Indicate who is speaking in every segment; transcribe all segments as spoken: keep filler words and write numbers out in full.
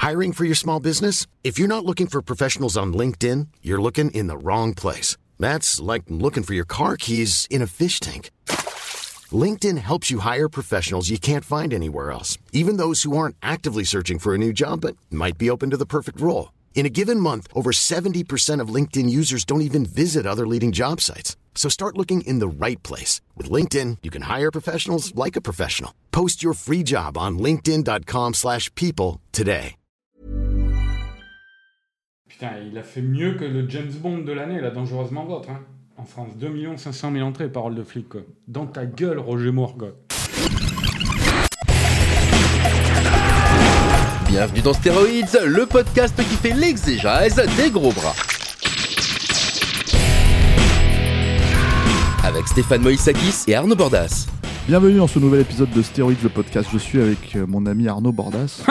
Speaker 1: Hiring for your small business? If you're not looking for professionals on LinkedIn, you're looking in the wrong place. That's like looking for your car keys in a fish tank. LinkedIn helps you hire professionals you can't find anywhere else, even those who aren't actively searching for a new job but might be open to the perfect role. In a given month, over seventy percent of LinkedIn users don't even visit other leading job sites. So start looking in the right place. With LinkedIn, you can hire professionals like a professional. Post your free job on linkedin.com slash people today.
Speaker 2: Putain, il a fait mieux que le James Bond de l'année, là, Dangereusement Vôtre, hein. En France, deux millions cinq cent mille entrées, Parole de flic, quoi. Dans ta gueule, Roger Moore, quoi.
Speaker 3: Bienvenue dans Stéroïdes, le podcast qui fait l'exégèse des gros bras. Avec Stéphane Moïsakis et Arnaud Bordas.
Speaker 4: Bienvenue dans ce nouvel épisode de Stéroïdes, le podcast. Je suis avec mon ami Arnaud Bordas.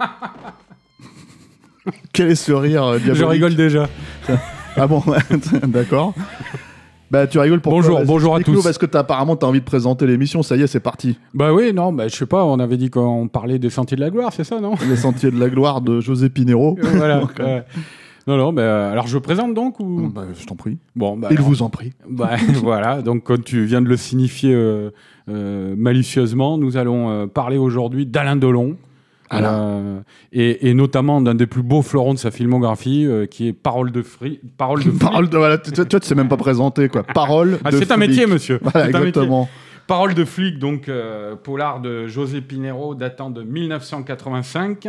Speaker 4: Quel est ce rire euh, diabolique ?
Speaker 2: Je rigole déjà.
Speaker 4: Ah bon, d'accord. Bah tu rigoles pour
Speaker 2: bonjour,
Speaker 4: quoi ?
Speaker 2: Bonjour à tous.
Speaker 4: Parce que t'as, apparemment t'as envie de présenter l'émission, ça y est, c'est parti.
Speaker 2: Bah oui, non, bah je sais pas, on avait dit qu'on parlait des Sentiers de la Gloire, c'est ça, non ?
Speaker 4: Les Sentiers de la Gloire de José Pinheiro.
Speaker 2: Voilà. donc, euh... Non, non, bah, alors je présente donc ou...
Speaker 4: Bah, je t'en prie.
Speaker 2: Bon, bah,
Speaker 4: Il
Speaker 2: alors...
Speaker 4: vous en prie.
Speaker 2: Bah, voilà, donc comme tu viens de le signifier euh, euh, malicieusement, nous allons euh, parler aujourd'hui d'Alain Delon. Euh, et, et notamment d'un des plus beaux fleurons de sa filmographie, euh, qui est Parole de Fri... Parole de
Speaker 4: Parole de voilà, tu vois, tu sais même pas présenter quoi. Parole
Speaker 2: ah,
Speaker 4: de
Speaker 2: c'est un métier, monsieur.
Speaker 4: Voilà,
Speaker 2: c'est
Speaker 4: exactement.
Speaker 2: Un métier. Parole de flic, donc euh, polar de José Pinheiro, datant de dix-neuf cent quatre-vingt-cinq,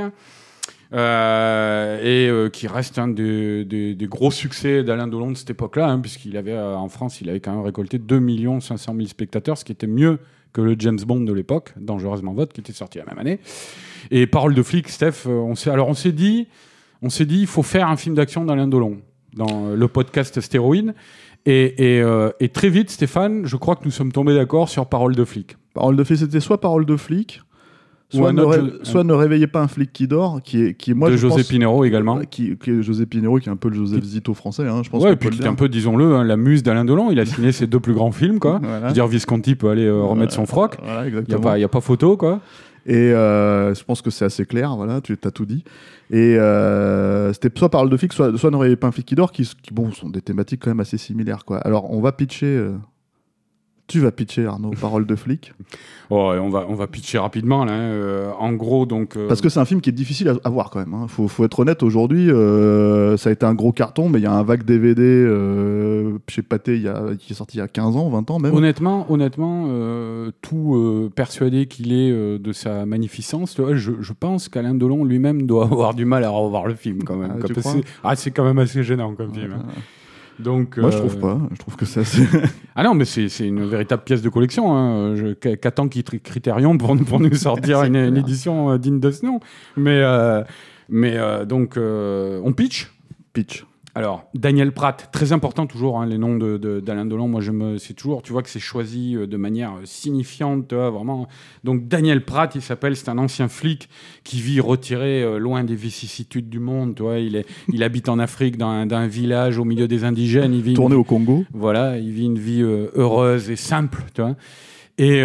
Speaker 2: euh, et euh, qui reste un des, des, des gros succès d'Alain Delon de cette époque-là, hein, puisqu'il avait euh, en France, il avait quand même récolté deux millions cinq cent mille spectateurs, ce qui était mieux que le James Bond de l'époque, Dangereusement Vôtre, qui était sorti la même année. Et Parole de flic, Steph, on s'est, alors on s'est dit, on s'est dit, il faut faire un film d'action d'Alain Delon dans le podcast Stéroïdes. Et, et, euh, et très vite, Stéphane, je crois que nous sommes tombés d'accord sur Parole de flic.
Speaker 4: Parole de flic, c'était soit Parole de flic, soit, ne,
Speaker 2: autre,
Speaker 4: ré... soit ne réveillez pas un flic qui dort, qui est, qui est moi
Speaker 2: de
Speaker 4: je
Speaker 2: José
Speaker 4: pense,
Speaker 2: Pinheiro également.
Speaker 4: Qui, qui est José Pinheiro, qui est un peu le Joseph Zito français, hein, je pense.
Speaker 2: Ouais, et puis qui est un peu, disons-le, hein, la muse d'Alain Delon. Il a signé ses deux plus grands films, quoi.
Speaker 4: Voilà.
Speaker 2: Je veux dire, Visconti peut aller euh, remettre
Speaker 4: voilà.
Speaker 2: son froc.
Speaker 4: Voilà,
Speaker 2: il n'y a, a pas photo, quoi.
Speaker 4: Et euh, je pense que c'est assez clair, voilà, tu as tout dit. Et euh, c'était soit Parole de flic, soit, soit Ne réveillez pas un flic qui dort, qui, qui bon, sont des thématiques quand même assez similaires, quoi. Alors, on va pitcher... Euh... Tu vas pitcher, Arnaud, Parole de flic.
Speaker 2: Oh, on va, on va pitcher rapidement, là. Euh, en gros, donc... Euh...
Speaker 4: Parce que c'est un film qui est difficile à, à voir, quand même. Hein. Faut, faut être honnête, aujourd'hui, euh, ça a été un gros carton, mais il y a un vague D V D euh, chez Pathé, y a, qui est sorti il y a quinze ans, vingt ans même.
Speaker 2: Honnêtement, honnêtement euh, tout euh, persuadé qu'il est euh, de sa magnificence, je, je pense qu'Alain Delon lui-même doit avoir du mal à revoir le film, quand même.
Speaker 4: Ah, tu
Speaker 2: c'est, ah, c'est quand même assez gênant, comme
Speaker 4: ah,
Speaker 2: film. Hein.
Speaker 4: Ah.
Speaker 2: Donc,
Speaker 4: Moi,
Speaker 2: euh...
Speaker 4: je trouve pas. Je trouve que c'est assez...
Speaker 2: Ah non, mais c'est, c'est une véritable pièce de collection. Hein. Je, qu'attend Criterion pour, pour nous sortir une, une édition euh, digne de ce nom. Mais, euh, mais euh, donc, euh, on pitch
Speaker 4: Pitch.
Speaker 2: Alors, Daniel Pratt, très important toujours, hein, les noms de, de, d'Alain Delon. Moi, je me, c'est toujours, tu vois que c'est choisi de manière signifiante, tu vois, vraiment. Donc, Daniel Pratt, il s'appelle, c'est un ancien flic qui vit retiré euh, loin des vicissitudes du monde, tu vois. Il, est, il habite en Afrique, dans un, dans un village au milieu des indigènes. Il vit
Speaker 4: Tourné
Speaker 2: une,
Speaker 4: au Congo.
Speaker 2: Voilà, il vit une vie euh, heureuse et simple, tu vois. Et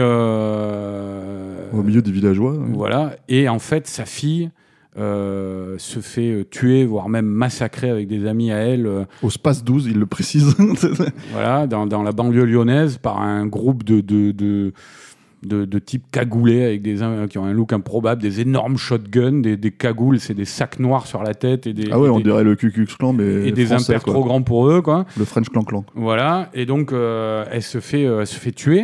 Speaker 2: euh,
Speaker 4: au milieu des villageois. Ouais.
Speaker 2: Voilà. Et en fait, sa fille. Euh, se fait euh, tuer, voire même massacrer avec des amis à elle. Euh,
Speaker 4: Au Space douze, il le précise.
Speaker 2: Voilà, dans, dans la banlieue lyonnaise, par un groupe de, de, de, de, de types cagoulés avec des, euh, qui ont un look improbable, des énormes shotguns, des, des cagoules, c'est des sacs noirs sur la tête. Et des,
Speaker 4: ah ouais,
Speaker 2: et
Speaker 4: on
Speaker 2: des,
Speaker 4: dirait le Ku Klux Klan, mais
Speaker 2: et des
Speaker 4: français,
Speaker 2: impairs
Speaker 4: quoi.
Speaker 2: trop grands pour eux, quoi.
Speaker 4: Le French Clan Clan.
Speaker 2: Voilà, et donc euh, elle, se fait, euh, elle se fait tuer.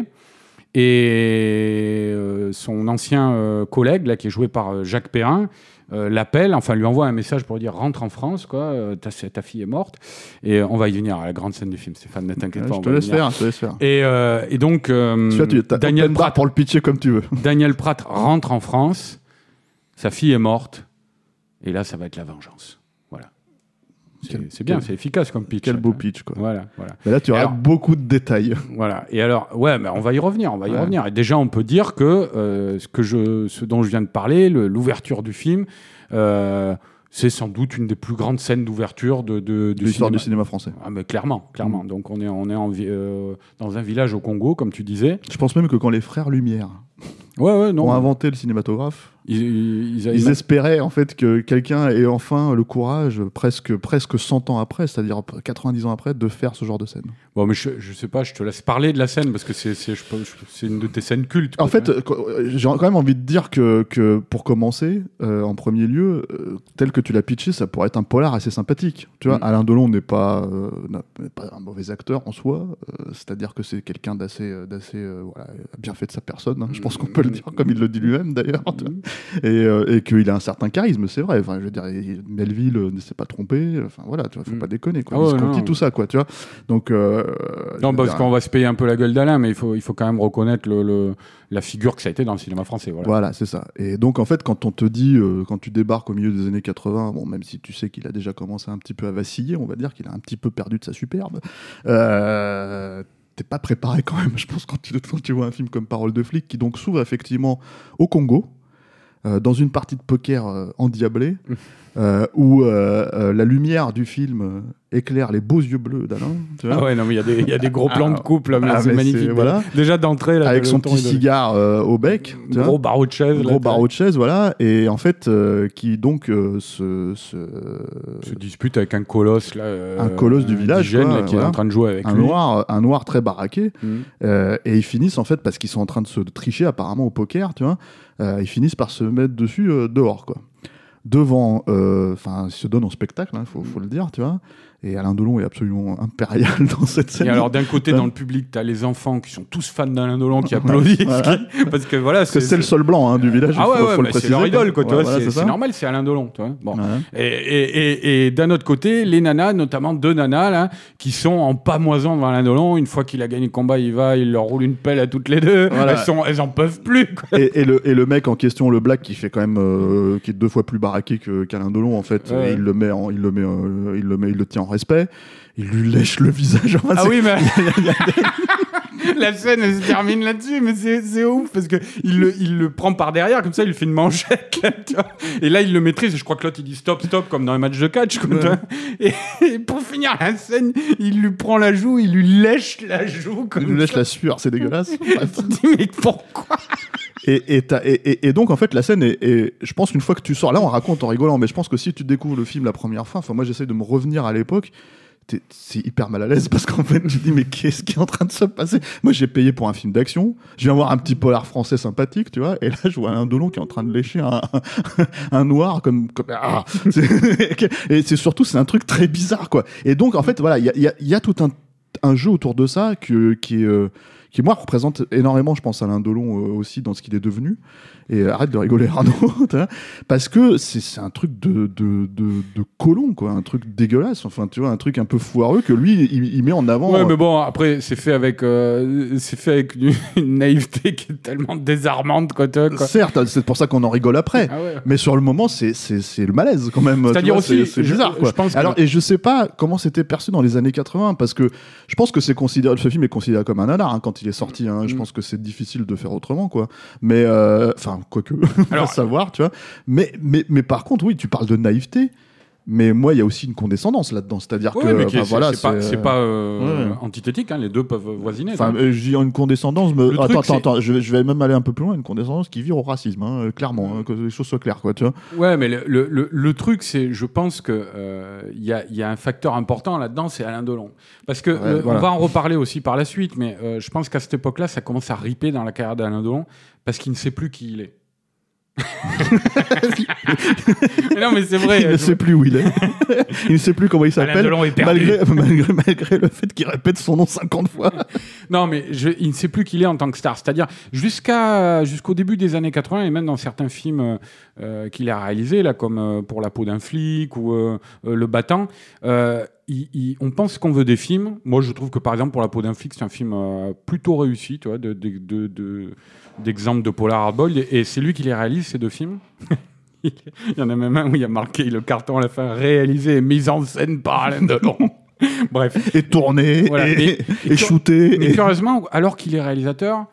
Speaker 2: Et euh, son ancien euh, collègue, là, qui est joué par euh, Jacques Perrin, Euh, l'appelle, enfin lui envoie un message pour lui dire rentre en France, quoi, euh, ta, ta fille est morte, et euh, on va y venir à la grande scène du film, Stéphane, ne t'inquiète
Speaker 4: Ouais,
Speaker 2: pas.
Speaker 4: je te laisse faire, je te laisse faire.
Speaker 2: Et, euh, et donc, euh,
Speaker 4: tu as
Speaker 2: Daniel Pratt
Speaker 4: pour le pitcher comme tu veux.
Speaker 2: Daniel Pratt rentre en France, sa fille est morte, et là ça va être la vengeance. Voilà. C'est,
Speaker 4: Quel,
Speaker 2: c'est bien,
Speaker 4: quel,
Speaker 2: c'est efficace comme pitch.
Speaker 4: Quel beau
Speaker 2: hein.
Speaker 4: pitch, quoi.
Speaker 2: Voilà, voilà.
Speaker 4: Mais là, tu auras
Speaker 2: alors,
Speaker 4: beaucoup de détails.
Speaker 2: Voilà. Et alors, ouais, mais on va y revenir, on va y
Speaker 4: ouais.
Speaker 2: revenir. Et déjà, on peut dire que euh, ce que je, ce dont je viens de parler, le, l'ouverture du film, euh, c'est sans doute une des plus grandes scènes d'ouverture de, de, de
Speaker 4: l'histoire
Speaker 2: cinéma.
Speaker 4: du cinéma français.
Speaker 2: Ah, mais clairement, clairement.
Speaker 4: Mmh.
Speaker 2: Donc on est, on est en, euh, dans un village au Congo, comme tu disais.
Speaker 4: Je pense même que quand les frères Lumière
Speaker 2: Ouais, ouais, non.
Speaker 4: ont inventé le cinématographe.
Speaker 2: Ils, ils, ils,
Speaker 4: Ils espéraient en fait que quelqu'un ait enfin le courage, presque, presque cent ans après, c'est-à-dire quatre-vingt-dix ans après, de faire ce genre de scène.
Speaker 2: Bon, mais je, je sais pas, je te laisse parler de la scène parce que c'est, c'est, je, je, c'est une de tes scènes cultes.
Speaker 4: En fait,
Speaker 2: ouais.
Speaker 4: euh, j'ai quand même envie de dire que, que pour commencer, euh, en premier lieu, euh, tel que tu l'as pitché, ça pourrait être un polar assez sympathique. Tu vois, mm. Alain Delon n'est pas, euh, n'est pas un mauvais acteur en soi, euh, c'est-à-dire que c'est quelqu'un d'assez, d'assez euh, voilà, bien fait de sa personne. Hein, je pense qu'on peut le dire comme il le dit lui-même d'ailleurs. Mm. Et, euh, et qu'il a un certain charisme, c'est vrai. Enfin, je veux dire, Melville euh, ne s'est pas trompé. Enfin voilà, tu vois, faut mm. pas déconner. Quoi. Ah ouais, Visconti, tout ça, quoi. Tu vois. Donc. Euh,
Speaker 2: non, parce dire, qu'on va se payer un peu la gueule d'Alain, mais il faut, il faut quand même reconnaître le, le, la figure que ça a été dans le cinéma français. Voilà,
Speaker 4: voilà c'est ça. Et donc en fait, quand on te dit, euh, quand tu débarques au milieu des années quatre-vingts, bon, même si tu sais qu'il a déjà commencé un petit peu à vaciller, on va dire qu'il a un petit peu perdu de sa superbe. Euh, T'es pas préparé quand même. Je pense quand tu, quand tu vois un film comme Parole de flic, qui donc s'ouvre effectivement au Congo. Euh, dans une partie de poker euh, endiablée, euh, où euh, euh, la lumière du film euh, éclaire les beaux yeux bleus d'Alain. Tu vois
Speaker 2: ah ouais, non, mais il y, y a des gros plans de couple, là, mais
Speaker 4: ah,
Speaker 2: c'est
Speaker 4: mais
Speaker 2: magnifique.
Speaker 4: C'est, voilà.
Speaker 2: Déjà d'entrée, là,
Speaker 4: avec son petit cigare euh, au bec.
Speaker 2: Tu gros barreau de chaise.
Speaker 4: Gros barreau de chaise, voilà. Et en fait, euh, qui donc euh, se, se...
Speaker 2: se dispute avec un colosse, là. Euh,
Speaker 4: un colosse du village,
Speaker 2: jeune,
Speaker 4: quoi,
Speaker 2: là, qui
Speaker 4: voilà.
Speaker 2: est en train de jouer avec
Speaker 4: un
Speaker 2: lui.
Speaker 4: Noir, un noir très baraqué.
Speaker 2: Mmh.
Speaker 4: Euh, et ils finissent, en fait, parce qu'ils sont en train de se tricher apparemment au poker, tu vois. Euh, ils finissent par se mettre dessus euh, dehors, quoi. Devant, enfin, euh, ils se donnent en spectacle, il hein, faut, faut le dire, tu vois. Et Alain Delon est absolument impérial dans cette scène.
Speaker 2: Et alors, d'un côté, dans le public, t'as les enfants qui sont tous fans d'Alain Delon qui applaudissent. Voilà. Parce que voilà,
Speaker 4: Parce
Speaker 2: c'est,
Speaker 4: que c'est, c'est le seul blanc hein, du village.
Speaker 2: Ah ouais,
Speaker 4: faut,
Speaker 2: ouais,
Speaker 4: faut
Speaker 2: le
Speaker 4: préciser,
Speaker 2: c'est leur idole, quoi.
Speaker 4: Ouais,
Speaker 2: Toi,
Speaker 4: voilà,
Speaker 2: c'est,
Speaker 4: c'est,
Speaker 2: c'est normal, c'est Alain Delon. Toi. Bon.
Speaker 4: Ouais.
Speaker 2: Et, et, et, et d'un autre côté, les nanas, notamment deux nanas, là, qui sont en pamoison devant Alain Delon. Une fois qu'il a gagné le combat, il va, il leur roule une pelle à toutes les deux. Voilà. Elles, sont, elles en peuvent plus. Quoi.
Speaker 4: Et, et, le, et le mec en question, le black, qui fait quand même, euh, qui est deux fois plus baraqué que, qu'Alain Delon, en fait. Ouais. Il le met, en, il le met, euh, il le met, il le tient en respect. Il lui lèche le visage. Enfin,
Speaker 2: ah oui, mais la scène elle se termine là-dessus, mais c'est, c'est ouf parce que il le, il le prend par derrière comme ça, il lui fait une manchette là, tu vois, et là il le maîtrise. Et je crois que l'autre il dit stop, stop comme dans les matchs de catch. Quoi, ouais. et, et pour finir la scène, il lui prend la joue, il lui lèche la joue. Comme
Speaker 4: il lui lèche
Speaker 2: ça.
Speaker 4: La sueur, c'est dégueulasse.
Speaker 2: Tu te dis mais pourquoi?
Speaker 4: Et, et, et, et, et donc en fait la scène est, est, je pense qu'une fois que tu sors, là on raconte en rigolant, mais je pense que si tu découvres le film la première fois, enfin moi j'essaie de me revenir à l'époque. T'es, c'est hyper mal à l'aise parce qu'en fait je dis mais qu'est-ce qui est en train de se passer? Moi j'ai payé pour un film d'action, je viens voir un petit polar français sympathique, tu vois, et là je vois Alain Delon qui est en train de lécher un, un noir comme, comme ah, c'est, et c'est surtout c'est un truc très bizarre quoi. Et donc en fait voilà il y a, y, a, y a tout un, un jeu autour de ça que, qui est euh, qui moi représente énormément je pense Alain Delon euh, aussi dans ce qu'il est devenu. Et arrête de rigoler Arnaud, parce que c'est, c'est un truc de, de, de, de colon, quoi, un truc dégueulasse, enfin tu vois, un truc un peu foireux que lui il, il met en avant.
Speaker 2: Ouais, euh... mais bon, après c'est fait avec, euh, c'est fait avec une, une naïveté qui est tellement désarmante, quoi, quoi.
Speaker 4: Certes, c'est pour ça qu'on en rigole après, ah ouais. Mais sur le moment c'est, c'est, c'est le malaise quand même.
Speaker 2: C'est-à-dire vois, aussi,
Speaker 4: c'est, c'est bizarre,
Speaker 2: je,
Speaker 4: quoi.
Speaker 2: Je pense que...
Speaker 4: Alors et je sais pas comment c'était perçu dans les années quatre-vingts, parce que je pense que c'est considéré, ce film est considéré comme un nanar hein, quand il est sorti. Hein, mm. Je pense que c'est difficile de faire autrement, quoi. Mais enfin euh, quoique. Alors, à savoir, tu vois. Mais, mais, mais par contre, oui, tu parles de naïveté. Mais moi, il y a aussi une condescendance là-dedans. C'est-à-dire
Speaker 2: ouais,
Speaker 4: que.
Speaker 2: Mais c'est,
Speaker 4: voilà,
Speaker 2: c'est, c'est pas, c'est pas euh, ouais. antithétique, hein, les deux peuvent voisiner.
Speaker 4: Enfin, euh, je dis une condescendance. Me... Attends, truc, attends, c'est... attends, je vais, je vais même aller un peu plus loin. Une condescendance qui vire au racisme, hein, clairement, hein, que les choses soient claires, quoi, tu vois.
Speaker 2: Ouais, mais le, le, le, le truc, c'est, je pense qu'il euh, y, a, y a un facteur important là-dedans, c'est Alain Delon. Parce que, ouais, le, voilà. On va en reparler aussi par la suite, mais euh, je pense qu'à cette époque-là, ça commence à riper dans la carrière d'Alain Delon, parce qu'il ne sait plus qui il est. Mais non mais c'est vrai.
Speaker 4: Il ne sais plus où il est. Il ne sait plus comment il s'appelle. Malgré, malgré, malgré le fait qu'il répète son nom cinquante fois.
Speaker 2: Non mais je, il ne sait plus qui il est en tant que star. C'est-à-dire jusqu'à jusqu'au début des années quatre-vingts et même dans certains films euh, qu'il a réalisés là comme euh, Pour la peau d'un flic ou euh, euh, Le Battant. Euh, Il, il, on pense qu'on veut des films. Moi, je trouve que, par exemple, Pour la peau d'un flic, c'est un film euh, plutôt réussi, tu vois, de, de, de, de, d'exemple de polar hardboiled. Et, et c'est lui qui les réalise, ces deux films. Il y en a même un où il y a marqué le carton à la fin, réalisé et mis en scène par Alain Delon. Bref.
Speaker 4: Et tourné, voilà. et, et, et, et shooté.
Speaker 2: Mais
Speaker 4: et...
Speaker 2: curieusement, alors qu'il est réalisateur,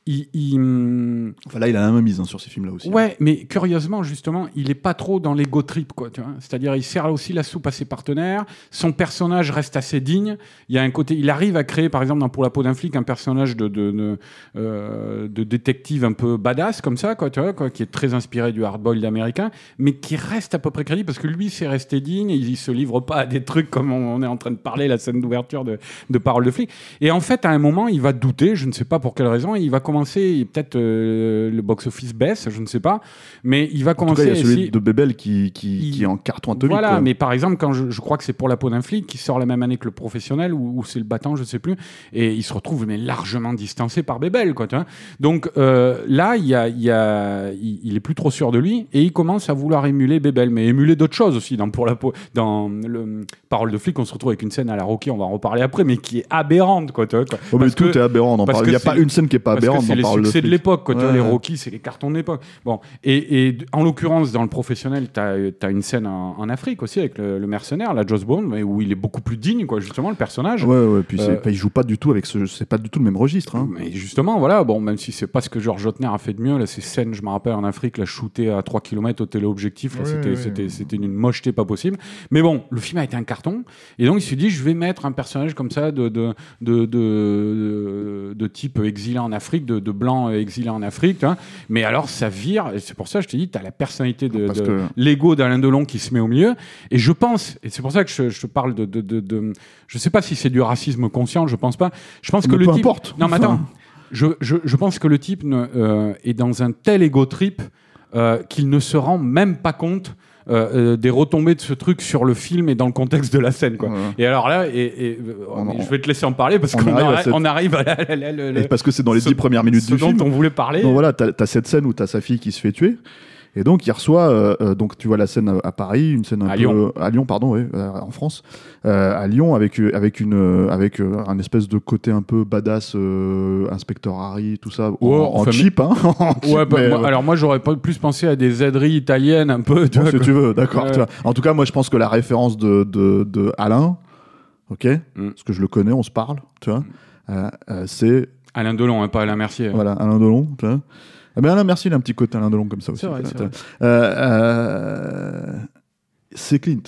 Speaker 2: il, il...
Speaker 4: Enfin là, il a la main mise hein, sur ces films-là aussi.
Speaker 2: Ouais,
Speaker 4: hein.
Speaker 2: mais curieusement, justement, il est pas trop dans l'ego trip, quoi. Tu vois, c'est-à-dire, il sert aussi la soupe à ses partenaires. Son personnage reste assez digne. Il y a un côté, il arrive à créer, par exemple, dans Pour la peau d'un flic, un personnage de de, de, euh, de détective un peu badass comme ça, quoi. Tu vois, quoi, qui est très inspiré du hard-boiled américain, mais qui reste à peu près crédible parce que lui, c'est resté digne. Il, il se livre pas à des trucs comme on, on est en train de parler, la scène d'ouverture de, de Parole de flic. Et en fait, à un moment, il va douter. Je ne sais pas pour quelle raison. Et il va commencer, peut-être euh, le box-office baisse, je ne sais pas, mais il va commencer.
Speaker 4: En tout cas, il y a celui
Speaker 2: essayer...
Speaker 4: de Bebel qui qui,
Speaker 2: il...
Speaker 4: qui est en carton atomique.
Speaker 2: Voilà,
Speaker 4: quoi.
Speaker 2: mais par exemple, quand je, je crois que c'est Pour la peau d'un flic qui sort la même année que Le Professionnel ou, ou c'est Le Battant, je ne sais plus, et il se retrouve mais largement distancé par Bebel, quoi. Tu vois. Donc euh, là, il y a, il y a, il, il est plus trop sûr de lui et il commence à vouloir émuler Bebel, mais émuler d'autres choses aussi. Dans Pour la peau, dans le Parole de flic, on se retrouve avec une scène à la Rocky, on va en reparler après, mais qui est aberrante, quoi. Tu vois, quoi.
Speaker 4: Oh, mais tout
Speaker 2: que,
Speaker 4: est aberrant. Il n'y a pas une scène qui est pas aberrante dans Parole de flic.
Speaker 2: C'est les succès de l'époque, quoi.
Speaker 4: Ouais.
Speaker 2: Tu vois, les Rocky, c'est les cartons de l'époque. Bon, et, et en l'occurrence, dans Le Professionnel, tu as une scène en, en Afrique aussi avec le, le mercenaire, la Joss Bone, mais où il est beaucoup plus digne, quoi, justement, le personnage.
Speaker 4: Ouais, ouais. Puis
Speaker 2: euh,
Speaker 4: il joue pas du tout avec ce, c'est pas du tout le même registre. Hein.
Speaker 2: Mais justement, voilà. Bon, même si c'est pas ce que Georges Lautner a fait de mieux, là, ces scènes, je me rappelle en Afrique, la shootée à trois kilomètres au téléobjectif, là,
Speaker 4: ouais,
Speaker 2: c'était,
Speaker 4: ouais,
Speaker 2: c'était,
Speaker 4: ouais.
Speaker 2: c'était une mocheté pas possible. Mais bon, le film a été un carton, et donc il s'est dit, je vais mettre un personnage comme ça de de de de, de, de type exilé en Afrique, de, de blanc exilé en Afrique. Hein. Mais alors, ça vire. Et c'est pour ça que je te dis, tu as la personnalité de, de
Speaker 4: que...
Speaker 2: l'ego d'Alain Delon qui se met au milieu. Et je pense, et c'est pour ça que je, je te parle de, de, de, de. Je sais pas si c'est du racisme conscient, je pense pas. Je pense
Speaker 4: mais
Speaker 2: que
Speaker 4: peu
Speaker 2: le type.
Speaker 4: importe.
Speaker 2: Non, mais attends. Enfin... Je, je, je pense que le type ne, euh, est dans un tel ego trip euh, qu'il ne se rend même pas compte. Euh, euh, des retombées de ce truc sur le film et dans le contexte de la scène, quoi. Ouais. Et alors là, et, et,
Speaker 4: on,
Speaker 2: on, je vais te laisser en parler parce
Speaker 4: on
Speaker 2: qu'on
Speaker 4: arrive
Speaker 2: arrive,
Speaker 4: à cette...
Speaker 2: on arrive à la, la, la, la, la...
Speaker 4: parce que c'est dans les
Speaker 2: ce,
Speaker 4: dix premières minutes
Speaker 2: ce
Speaker 4: du film
Speaker 2: dont on voulait parler.
Speaker 4: Donc voilà, t'as, t'as cette scène où t'as sa fille qui se fait tuer. Et donc il reçoit, euh, donc tu vois la scène à, à Paris, une scène un
Speaker 2: à
Speaker 4: peu
Speaker 2: Lyon.
Speaker 4: à Lyon, pardon, ouais, euh, en France, euh, à Lyon avec avec une avec euh, un espèce de côté un peu badass, euh, inspecteur Harry, tout ça,
Speaker 2: oh,
Speaker 4: en,
Speaker 2: enfin,
Speaker 4: en cheap, hein. en cheap,
Speaker 2: ouais, bah,
Speaker 4: mais,
Speaker 2: moi,
Speaker 4: ouais.
Speaker 2: Alors moi j'aurais pas plus pensé à des aideries italiennes un peu. Tu
Speaker 4: bon,
Speaker 2: vois,
Speaker 4: si
Speaker 2: quoi.
Speaker 4: tu veux, d'accord.
Speaker 2: Ouais.
Speaker 4: Tu vois. En tout cas, moi je pense que la référence de de, de Alain, ok, mm. parce que je le connais, on se parle, tu vois, mm. euh, euh, c'est
Speaker 2: Alain Delon, hein, pas Alain Mercier.
Speaker 4: Voilà, Alain Delon, tu vois. Ah ben Alain Mercier, il a un petit côté Alain Delon comme ça aussi.
Speaker 2: C'est vrai, c'est vrai.
Speaker 4: Euh, euh, c'est Clint.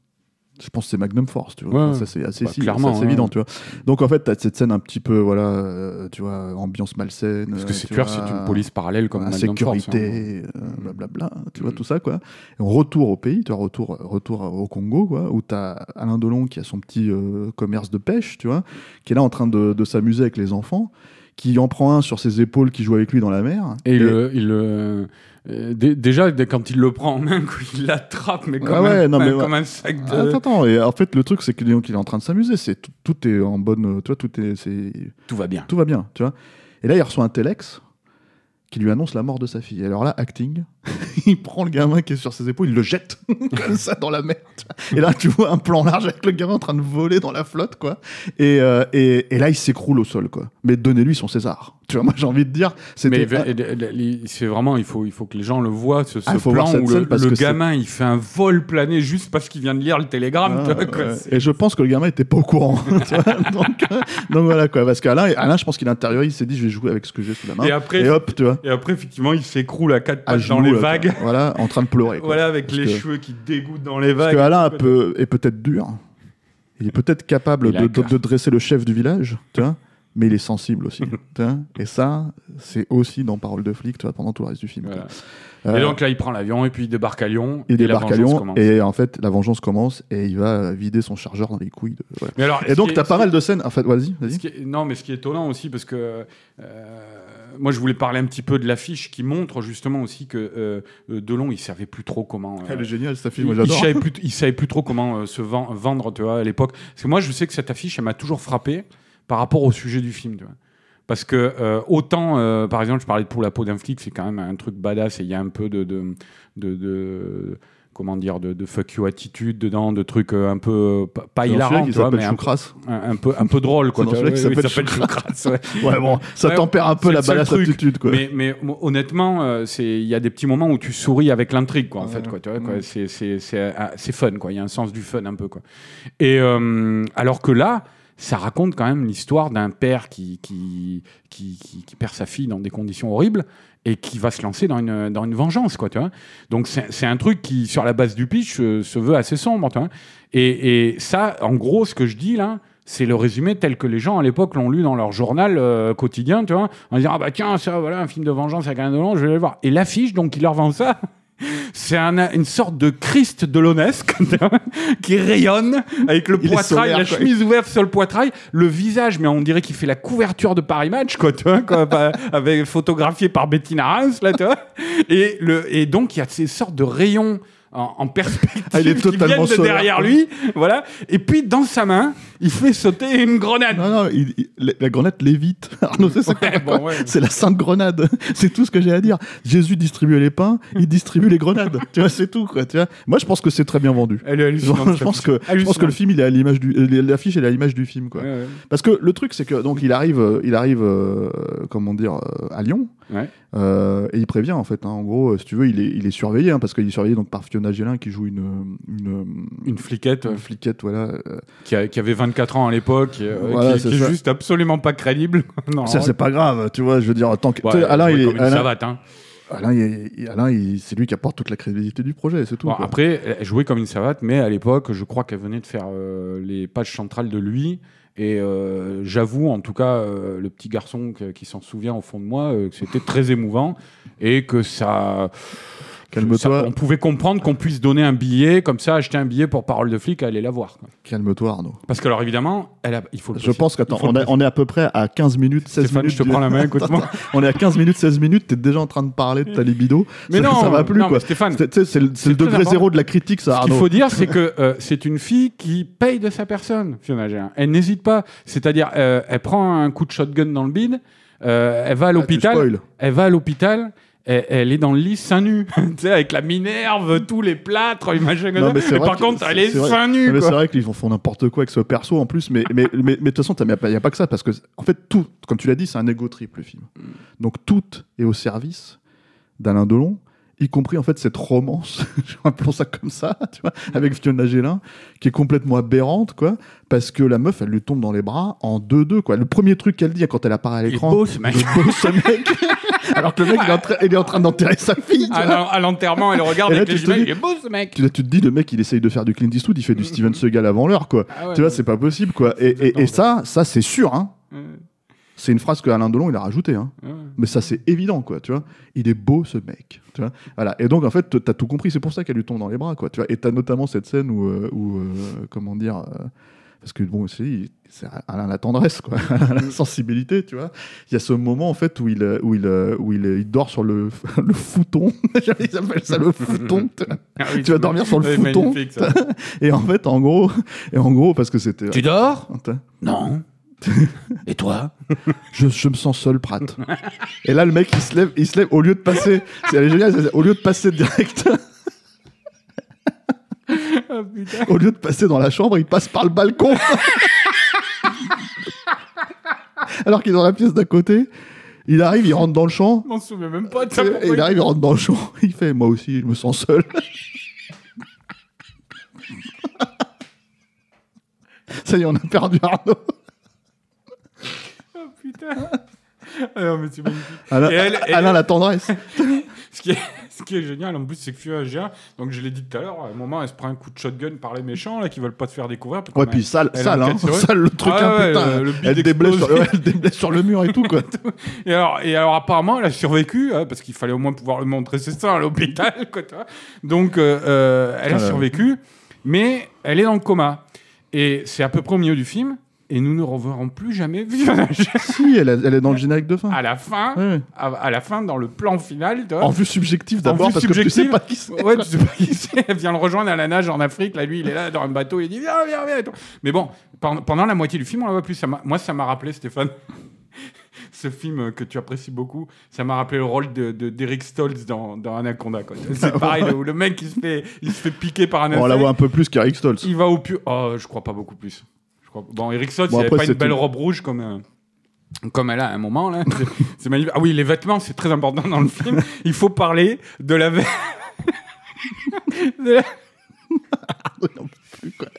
Speaker 4: Je pense que c'est Magnum Force, tu vois.
Speaker 2: Ouais,
Speaker 4: ça c'est assez,
Speaker 2: bah,
Speaker 4: si,
Speaker 2: clairement,
Speaker 4: c'est assez
Speaker 2: ouais.
Speaker 4: évident, tu vois. Donc en fait, t'as cette scène un petit peu, voilà, euh, tu vois, ambiance malsaine.
Speaker 2: Parce que c'est
Speaker 4: tu
Speaker 2: clair,
Speaker 4: vois,
Speaker 2: c'est une police parallèle comme Magnum
Speaker 4: insécurité,
Speaker 2: Force. Hein.
Speaker 4: Euh, blablabla, tu mm. vois, tout ça, quoi. Et on retourne au pays, tu vois, retour, retour au Congo, quoi, où t'as Alain Delon qui a son petit euh, commerce de pêche, tu vois, qui est là en train de, de s'amuser avec les enfants, qui en prend un sur ses épaules, qui joue avec lui dans la mer.
Speaker 2: Et,
Speaker 4: et...
Speaker 2: il le... Il le... Euh, d- déjà, quand il le prend en main, il l'attrape, mais comme, ah ouais, un, non, mais comme ouais. un sac de...
Speaker 4: Attends, attends, et en fait, le truc, c'est qu'il est, qu'il est en train de s'amuser. C'est, tout, tout est en bonne... Tu vois, tout est... C'est...
Speaker 2: Tout va bien.
Speaker 4: Tout va bien, tu vois. Et là, il reçoit un téléx qui lui annonce la mort de sa fille. Et alors là, acting, il prend le gamin qui est sur ses épaules, il le jette comme ça dans la mer. Et là, tu vois un plan large avec le gamin en train de voler dans la flotte, quoi. Et, euh, et, et là, il s'écroule au sol, quoi. Mais donnez-lui son César. Tu vois, moi, j'ai envie de dire...
Speaker 2: C'était... Mais c'est vraiment... Il faut, il faut que les gens le voient, ce, ce
Speaker 4: ah,
Speaker 2: plan où le, le gamin, c'est... il fait un vol plané juste parce qu'il vient de lire le télégramme.
Speaker 4: Ah,
Speaker 2: tu vois, quoi,
Speaker 4: ouais. Et je pense que le gamin était pas au courant. Tu vois, donc, euh, donc voilà, quoi. Parce qu'Alain, Alain, je pense qu'il intériorise, il s'est dit, je vais jouer avec ce que j'ai sous la main.
Speaker 2: Et après,
Speaker 4: et hop, tu vois.
Speaker 2: Et après, effectivement, il s'écroule à quatre pattes
Speaker 4: genoux,
Speaker 2: dans les
Speaker 4: là,
Speaker 2: vagues.
Speaker 4: Quoi. Voilà, en train de pleurer. Quoi.
Speaker 2: Voilà, avec
Speaker 4: parce
Speaker 2: les
Speaker 4: que...
Speaker 2: cheveux qui dégoûtent dans les vagues.
Speaker 4: Parce qu'Alain peut... est peut-être dur. Il est peut-être capable de, de, de dresser le chef du village, tu vois. Mais il est sensible aussi. Et ça, c'est aussi dans Parole de flic, tu vois, pendant tout le reste du film.
Speaker 2: Voilà.
Speaker 4: Euh,
Speaker 2: et donc là, il prend l'avion et puis il débarque à Lyon.
Speaker 4: Il
Speaker 2: et
Speaker 4: débarque
Speaker 2: la
Speaker 4: à Lyon
Speaker 2: commence.
Speaker 4: et en fait, la vengeance commence et il va vider son chargeur dans les couilles. De... Voilà.
Speaker 2: Mais alors,
Speaker 4: et donc,
Speaker 2: est,
Speaker 4: t'as pas mal de scènes. En fait, vas-y, vas-y.
Speaker 2: Ce est, non, mais ce qui est étonnant aussi, parce que euh, moi, je voulais parler un petit peu de l'affiche qui montre justement aussi que euh, Delon, il savait plus trop comment. Euh,
Speaker 4: Elle est géniale, cette affiche. Moi,
Speaker 2: il,
Speaker 4: j'adore.
Speaker 2: Il savait plus, il savait plus trop comment euh, se vend, vendre, tu vois, à l'époque. Parce que moi, je sais que cette affiche, elle m'a toujours frappé par rapport au sujet du film, tu vois. Parce que euh, autant, euh, par exemple, je parlais de Pour la peau d'un flic, c'est quand même un truc badass et il y a un peu de, de, de, de comment dire, de, de fuck you attitude dedans, de trucs euh, un peu pas, pas hilarants, tu vois, mais un peu, un, un peu un peu drôle, quoi.
Speaker 4: C'est dans celui qui s'appelle Choucrasse. Ouais. ouais, bon, ça ouais, tempère un peu la badass attitude, quoi.
Speaker 2: Mais, mais honnêtement, euh, c'est il y a des petits moments où tu souris avec l'intrigue, quoi, en ouais, fait, quoi. Tu vois, quoi. C'est c'est c'est c'est fun, quoi. Il y a un sens du fun un peu, quoi. Et euh, alors que là. ça raconte quand même l'histoire d'un père qui, qui, qui, qui, qui perd sa fille dans des conditions horribles et qui va se lancer dans une, dans une vengeance, quoi, tu vois. Donc, c'est, c'est un truc qui, sur la base du pitch, euh, se veut assez sombre, tu vois. Et, et ça, en gros, ce que je dis, là, c'est le résumé tel que les gens, à l'époque, l'ont lu dans leur journal euh, quotidien, tu vois, en disant « Ah bah tiens, ça, voilà, un film de vengeance avec Alain Delon, je vais aller le voir. » Et l'affiche, donc, il leur vend ça... C'est un, une sorte de Christ dolonesque qui rayonne avec le
Speaker 4: Il
Speaker 2: poitrail,
Speaker 4: solaire,
Speaker 2: la
Speaker 4: quoi.
Speaker 2: chemise ouverte sur le poitrail, le visage, mais on dirait qu'il fait la couverture de Paris Match, quoi, tu vois, quoi, avec, photographié par Bettina Reims, là, tu vois. Et, le, et donc, il y a ces sortes de rayons en, en perspective
Speaker 4: Ah, il est
Speaker 2: qui
Speaker 4: totalement
Speaker 2: viennent de
Speaker 4: solaire,
Speaker 2: derrière
Speaker 4: quoi.
Speaker 2: lui, voilà. Et puis, dans sa main, il fait sauter une grenade.
Speaker 4: Non, non, il- il- la- la grenade lévite. Arnaud, c'est ça,
Speaker 2: Ouais,
Speaker 4: quoi.
Speaker 2: bon, ouais.
Speaker 4: C'est la sainte grenade. C'est tout ce que j'ai à dire. Jésus distribuait les pains, il distribue les grenades. Tu vois, c'est tout, quoi. Tu vois. Moi, je pense que c'est très bien vendu.
Speaker 2: Elle est hallucinante.
Speaker 4: Genre, je pense que, je pense que le film, il est à l'image du, euh, l'affiche, elle est à l'image du film, quoi.
Speaker 2: Ouais, ouais.
Speaker 4: Parce que le truc, c'est que donc il arrive, euh, il arrive, euh, comment dire, euh, à Lyon.
Speaker 2: Ouais.
Speaker 4: Euh, et il prévient en fait. Hein, en gros, euh, si tu veux, il est, il est surveillé hein, parce qu'il est surveillé donc par Fiona Gélin qui joue une, une,
Speaker 2: Une fliquette.
Speaker 4: une fliquette, voilà. euh,
Speaker 2: Qui, a- qui avait vingt-quatre ans à l'époque, et, euh,
Speaker 4: Voilà,
Speaker 2: qui,
Speaker 4: c'est
Speaker 2: qui est
Speaker 4: ça.
Speaker 2: juste absolument pas crédible. Non,
Speaker 4: Ça, c'est pas grave, tu vois. Je veux dire, tant que
Speaker 2: ouais,
Speaker 4: tu sais, Alain,
Speaker 2: ouais,
Speaker 4: il est,
Speaker 2: comme une
Speaker 4: Alain,
Speaker 2: savate, hein.
Speaker 4: Alain, il- il- Alain, il- c'est lui qui apporte toute la crédibilité du projet, c'est tout.
Speaker 2: Bon,
Speaker 4: quoi.
Speaker 2: après, elle jouait comme une savate, mais à l'époque, je crois qu'elle venait de faire euh, les pages centrales de lui. Et euh, j'avoue, en tout cas, euh, le petit garçon que- qui s'en souvient au fond de moi, euh, que c'était très émouvant et que ça.
Speaker 4: Calme-toi.
Speaker 2: ça- on pouvait comprendre qu'on puisse donner un billet, comme ça, acheter un billet pour Parole de flic, aller la voir, quoi.
Speaker 4: Calme-toi, Arnaud.
Speaker 2: Parce que, alors évidemment, elle a, il faut le
Speaker 4: Je pense qu'attends,
Speaker 2: il faut le
Speaker 4: on, est-
Speaker 2: préciser.
Speaker 4: on est à peu près à quinze minutes, seize
Speaker 2: Stéphane,
Speaker 4: minutes.
Speaker 2: je te
Speaker 4: du-
Speaker 2: prends la main, écoute-moi.
Speaker 4: Attends, on est à quinze minutes, seize minutes, t'es déjà en train de parler de ta libido.
Speaker 2: Mais
Speaker 4: ça,
Speaker 2: non,
Speaker 4: ça va plus,
Speaker 2: non,
Speaker 4: quoi.
Speaker 2: mais Stéphane,
Speaker 4: C'est, tu sais, c'est le, c'est
Speaker 2: c'est
Speaker 4: le
Speaker 2: très
Speaker 4: degré
Speaker 2: important.
Speaker 4: zéro de la critique, ça,
Speaker 2: Ce qu'il
Speaker 4: Arnaud.
Speaker 2: faut dire, c'est que euh, c'est une fille qui paye de sa personne, Fiona Gélin. Elle n'hésite pas. C'est-à-dire, euh, elle prend un coup de shotgun dans le bide, euh, elle va à
Speaker 4: Ah, tu
Speaker 2: l'hôpital.
Speaker 4: spoil.
Speaker 2: elle va à l'hôpital. Elle, elle est dans le lit seins nus, tu sais, avec la minerve, tous les plâtres, imagine.
Speaker 4: Non, mais c'est
Speaker 2: Et
Speaker 4: vrai
Speaker 2: par
Speaker 4: que-
Speaker 2: contre, elle est
Speaker 4: c'est vrai-
Speaker 2: seins
Speaker 4: Non,
Speaker 2: nus,
Speaker 4: mais
Speaker 2: quoi.
Speaker 4: c'est vrai qu'ils font, font n'importe quoi avec ce perso en plus, mais mais mais, mais de toute façon, il n'y a, pas- y a pas que ça parce que en fait tout, comme tu l'as dit, c'est un ego trip le film. Donc tout est au service d'Alain Delon, y compris en fait cette romance, appelons ça comme ça, tu vois, avec Fiona Gélin, qui est complètement aberrante, quoi, parce que la meuf, elle lui tombe dans les bras en deux deux, quoi. Le premier truc qu'elle dit quand elle apparaît à
Speaker 2: Il est
Speaker 4: l'écran,
Speaker 2: beau, ce mec.
Speaker 4: il est beau, ce mec. Alors que le mec, il est en train, il est en train d'enterrer sa fille. tu
Speaker 2: À,
Speaker 4: vois.
Speaker 2: l'en- à l'enterrement, elle regarde
Speaker 4: Et là,
Speaker 2: avec les
Speaker 4: tu te
Speaker 2: images.
Speaker 4: dis-
Speaker 2: Il est beau, ce mec.
Speaker 4: Tu, tu te dis, le mec, il essaye de faire du Clint Eastwood, il fait du Steven Seagal avant l'heure, quoi.
Speaker 2: Ah ouais,
Speaker 4: tu vois,
Speaker 2: ouais.
Speaker 4: c'est pas possible, quoi. Et, et, et ça, ça c'est sûr, hein.
Speaker 2: Ouais,
Speaker 4: C'est une phrase que Alain Delon, il a rajoutée, hein.
Speaker 2: ouais.
Speaker 4: Mais ça, c'est évident, quoi, tu vois. Il est beau, ce mec, tu vois. Voilà. Et donc, en fait, t'as tout compris. C'est pour ça qu'elle lui tombe dans les bras, quoi, tu vois. Et t'as notamment cette scène où, euh, où euh, comment dire, euh, parce que bon, c'est, c'est Alain la tendresse, quoi, Alain la sensibilité, tu vois. Il y a ce moment, en fait, où il, euh, où il, euh, où il, euh, il dort sur le, le fouton. Ils appellent ça le fouton. tu vois.
Speaker 2: Ah oui,
Speaker 4: Tu vas
Speaker 2: c'est
Speaker 4: dormir sur le
Speaker 2: ouais,
Speaker 4: fouton.
Speaker 2: magnifique, ça.
Speaker 4: Et en fait, en gros, et en gros, parce que c'était.
Speaker 2: Tu dors?
Speaker 4: Attends.
Speaker 2: Non. Et toi?
Speaker 4: Je, je me sens seul, Pratt. Et là, le mec, il se lève, il se lève au lieu de passer. C'est elle est géniale, c'est- au lieu de passer direct,
Speaker 2: Oh, putain.
Speaker 4: au lieu de passer dans la chambre, il passe par le balcon. Alors qu'il est dans la pièce d'à côté, il arrive, il rentre dans le champ.
Speaker 2: Je m'en souviens même pas de ça.
Speaker 4: Et
Speaker 2: pourquoi
Speaker 4: il arrive, il rentre dans le champ. Il fait, moi aussi, je me sens seul. Ça y est, on a perdu Arnaud.
Speaker 2: Oh, putain. Ah non, mais c'est magnifique.
Speaker 4: Alain,
Speaker 2: Et elle- et-
Speaker 4: Alain la tendresse.
Speaker 2: Ce qui est, ce qui est génial, en plus, c'est que Fiona Gélin, donc je l'ai dit tout à l'heure, à un moment, elle se prend un coup de shotgun par les méchants, là, qui veulent pas te faire découvrir.
Speaker 4: Ouais, puis sale,
Speaker 2: elle
Speaker 4: sale, hein.
Speaker 2: enquête sur eux.
Speaker 4: Sale le truc,
Speaker 2: Ah
Speaker 4: hein,
Speaker 2: ouais,
Speaker 4: putain.
Speaker 2: le- le bide
Speaker 4: elle, déblesse sur,
Speaker 2: explosé.
Speaker 4: ouais, elle déblesse sur le mur et tout, quoi.
Speaker 2: Et alors, et alors, apparemment, elle a survécu, hein, parce qu'il fallait au moins pouvoir lui montrer ses seins à l'hôpital, quoi, tu vois. Donc, euh, euh, elle a
Speaker 4: Putain,
Speaker 2: survécu, mais elle est dans le coma. Et c'est à peu près au milieu du film, et nous ne reverrons plus jamais Fiona Gélin.
Speaker 4: Si, elle, a- elle est dans le générique de fin.
Speaker 2: À la fin,
Speaker 4: Ouais.
Speaker 2: à, à la fin, dans le plan final, tu vois.
Speaker 4: En vue subjective
Speaker 2: En
Speaker 4: d'abord,
Speaker 2: vue
Speaker 4: parce que tu sais
Speaker 2: subjective.
Speaker 4: pas qui c'est.
Speaker 2: Ouais, tu sais pas qui c'est. Elle vient le rejoindre à la nage en Afrique. Là, lui, il est là dans un bateau. Il dit viens, viens, viens. et tout. Mais bon, pendant, pendant la moitié du film, on la voit plus. Ça m'a- moi, ça m'a rappelé, Stéphane, ce film que tu apprécies beaucoup. Ça m'a rappelé le rôle de, de- d'Eric Stoltz dans, dans Anaconda. Quoi. C'est pareil, le, le mec, il se fait, il se fait piquer par un
Speaker 4: On la
Speaker 2: insecte.
Speaker 4: voit un peu plus qu'Eric Stoltz.
Speaker 2: Il va au pu. Oh, je crois pas beaucoup plus. Je crois... Bon, Eric Stoltz,
Speaker 4: Bon,
Speaker 2: il avait
Speaker 4: après,
Speaker 2: pas une
Speaker 4: c'est
Speaker 2: belle
Speaker 4: tout.
Speaker 2: robe rouge comme. euh, Comme elle a à un moment, là. C'est, c'est magnifique. Ah oui, les vêtements, c'est très important dans le film. Il faut parler de la... ve- de la...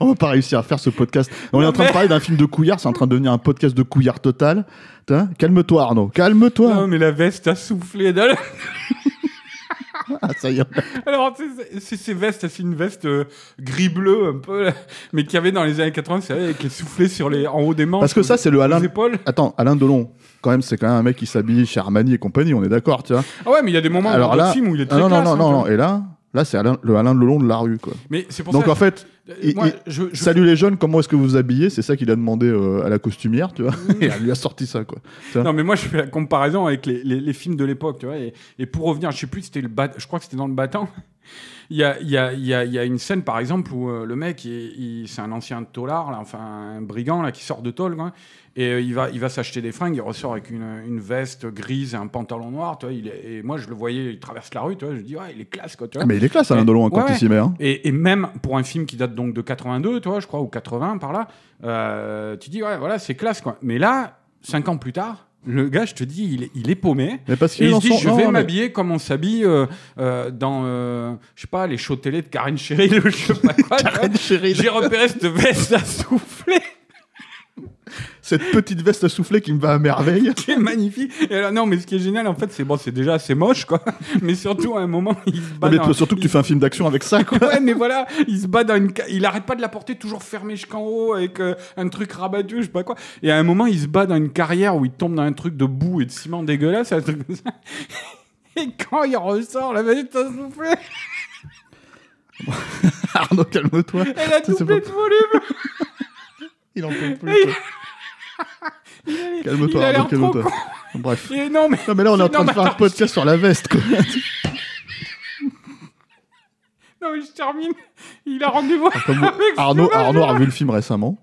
Speaker 4: On va pas réussir à faire ce podcast. On est
Speaker 2: Non,
Speaker 4: en train de
Speaker 2: mais-
Speaker 4: parler d'un film de couillard, c'est en train de devenir un podcast de couillard total. T'as- Calme-toi, Arnaud. Calme-toi.
Speaker 2: Non, mais la veste a soufflé. dans le-
Speaker 4: Ah, ça y est.
Speaker 2: Alors, tu sais, c'est c'est ces vestes, c'est une veste euh, gris-bleu un peu, là, mais qu'il y avait dans les années quatre-vingts, c'est vrai, avec les soufflets sur les, en haut des manches.
Speaker 4: Parce que ça, c'est le
Speaker 2: aux
Speaker 4: Alain.
Speaker 2: épaules.
Speaker 4: Attends, Alain Delon. Quand même, c'est quand même un mec qui s'habille chez Armani et compagnie. On est d'accord, tu vois.
Speaker 2: Ah ouais, mais il y a des moments
Speaker 4: Alors
Speaker 2: dans
Speaker 4: là,
Speaker 2: le film où il est très
Speaker 4: ah non, non,
Speaker 2: classe,
Speaker 4: non,
Speaker 2: hein,
Speaker 4: non,
Speaker 2: tu
Speaker 4: non.
Speaker 2: vois.
Speaker 4: Et là, là, c'est Alain, le Alain Delon de la rue, quoi.
Speaker 2: Mais c'est pour
Speaker 4: Donc
Speaker 2: ça
Speaker 4: en fait,
Speaker 2: euh,
Speaker 4: il-
Speaker 2: moi,
Speaker 4: il-
Speaker 2: je, je-
Speaker 4: salut les jeunes, comment est-ce que vous vous habillez? C'est ça qu'il a demandé euh, à la costumière, tu vois. Et elle lui a sorti ça, quoi. Tu vois.
Speaker 2: Non, mais moi, je fais la comparaison avec les, les, les films de l'époque, tu vois. Et, et pour revenir, je sais plus, c'était le bat, je crois que c'était dans Le Battant. Il y a, il y, a, il y, a, il y a une scène, par exemple, où euh, le mec, il, il- c'est un ancien taulard, là, enfin un brigand là, qui sort de tôle, quoi, et euh, il va, il va s'acheter des fringues, il ressort avec une, une veste grise et un pantalon noir, tu vois, il est, et moi, je le voyais, il traverse la rue, tu vois, je dis, ouais, il est classe, quoi, tu vois.
Speaker 4: Ah, mais il est classe, Alain
Speaker 2: Et-
Speaker 4: Delon, quand
Speaker 2: ouais,
Speaker 4: il s'y met. Hein.
Speaker 2: Et, et même pour un film qui date donc de quatre-vingt-deux, tu vois, je crois, ou quatre-vingts, par là, euh, tu dis, ouais, voilà, c'est classe, quoi. Mais là, cinq ans plus tard, le gars, je te dis, il est, il est paumé.
Speaker 4: Mais parce
Speaker 2: Et
Speaker 4: qu'il
Speaker 2: il
Speaker 4: en
Speaker 2: se dit,
Speaker 4: sont-
Speaker 2: je
Speaker 4: non,
Speaker 2: vais
Speaker 4: mais-
Speaker 2: m'habiller comme on s'habille euh, euh, dans, euh, je sais pas, les shows télé de Karen Cheryl ou je sais pas quoi. tu vois.
Speaker 4: Karen Cheryl.
Speaker 2: J'ai repéré cette veste à souffler
Speaker 4: Cette petite veste soufflée qui me va à merveille.
Speaker 2: qui est magnifique. Et alors, non, mais ce qui est génial, en fait, c'est bon, c'est déjà assez moche, quoi. Mais surtout, à un moment, il se bat
Speaker 4: Non, mais
Speaker 2: dans-
Speaker 4: surtout que tu fais un film d'action avec ça, quoi.
Speaker 2: Ouais, mais voilà, il se bat dans une. ca- Il arrête pas de la porter toujours fermée jusqu'en haut avec euh, un truc rabattu, je sais pas quoi. Et à un moment, il se bat dans une carrière où il tombe dans un truc de boue et de ciment dégueulasse, un truc comme ça. Et quand il ressort, la veste a soufflé.
Speaker 4: Arnaud, calme-toi.
Speaker 2: Elle a
Speaker 4: Ça, c'est
Speaker 2: doublé
Speaker 4: pas-
Speaker 2: de volume.
Speaker 4: Il en peut plus.
Speaker 2: Et-
Speaker 4: quoi. Calme-toi,
Speaker 2: il a l'air
Speaker 4: Arnaud,
Speaker 2: trop
Speaker 4: calme-toi.
Speaker 2: con.
Speaker 4: Bref.
Speaker 2: Et non, mais.
Speaker 4: Non, mais là, on est en
Speaker 2: Non,
Speaker 4: train de
Speaker 2: mais
Speaker 4: faire un
Speaker 2: attends,
Speaker 4: podcast sur la veste, quoi.
Speaker 2: Non, mais je termine. Il a rendez-vous
Speaker 4: Comme vous-
Speaker 2: avec
Speaker 4: Arnaud,
Speaker 2: Fiona
Speaker 4: Arnaud a
Speaker 2: Gélin.
Speaker 4: revu le film récemment.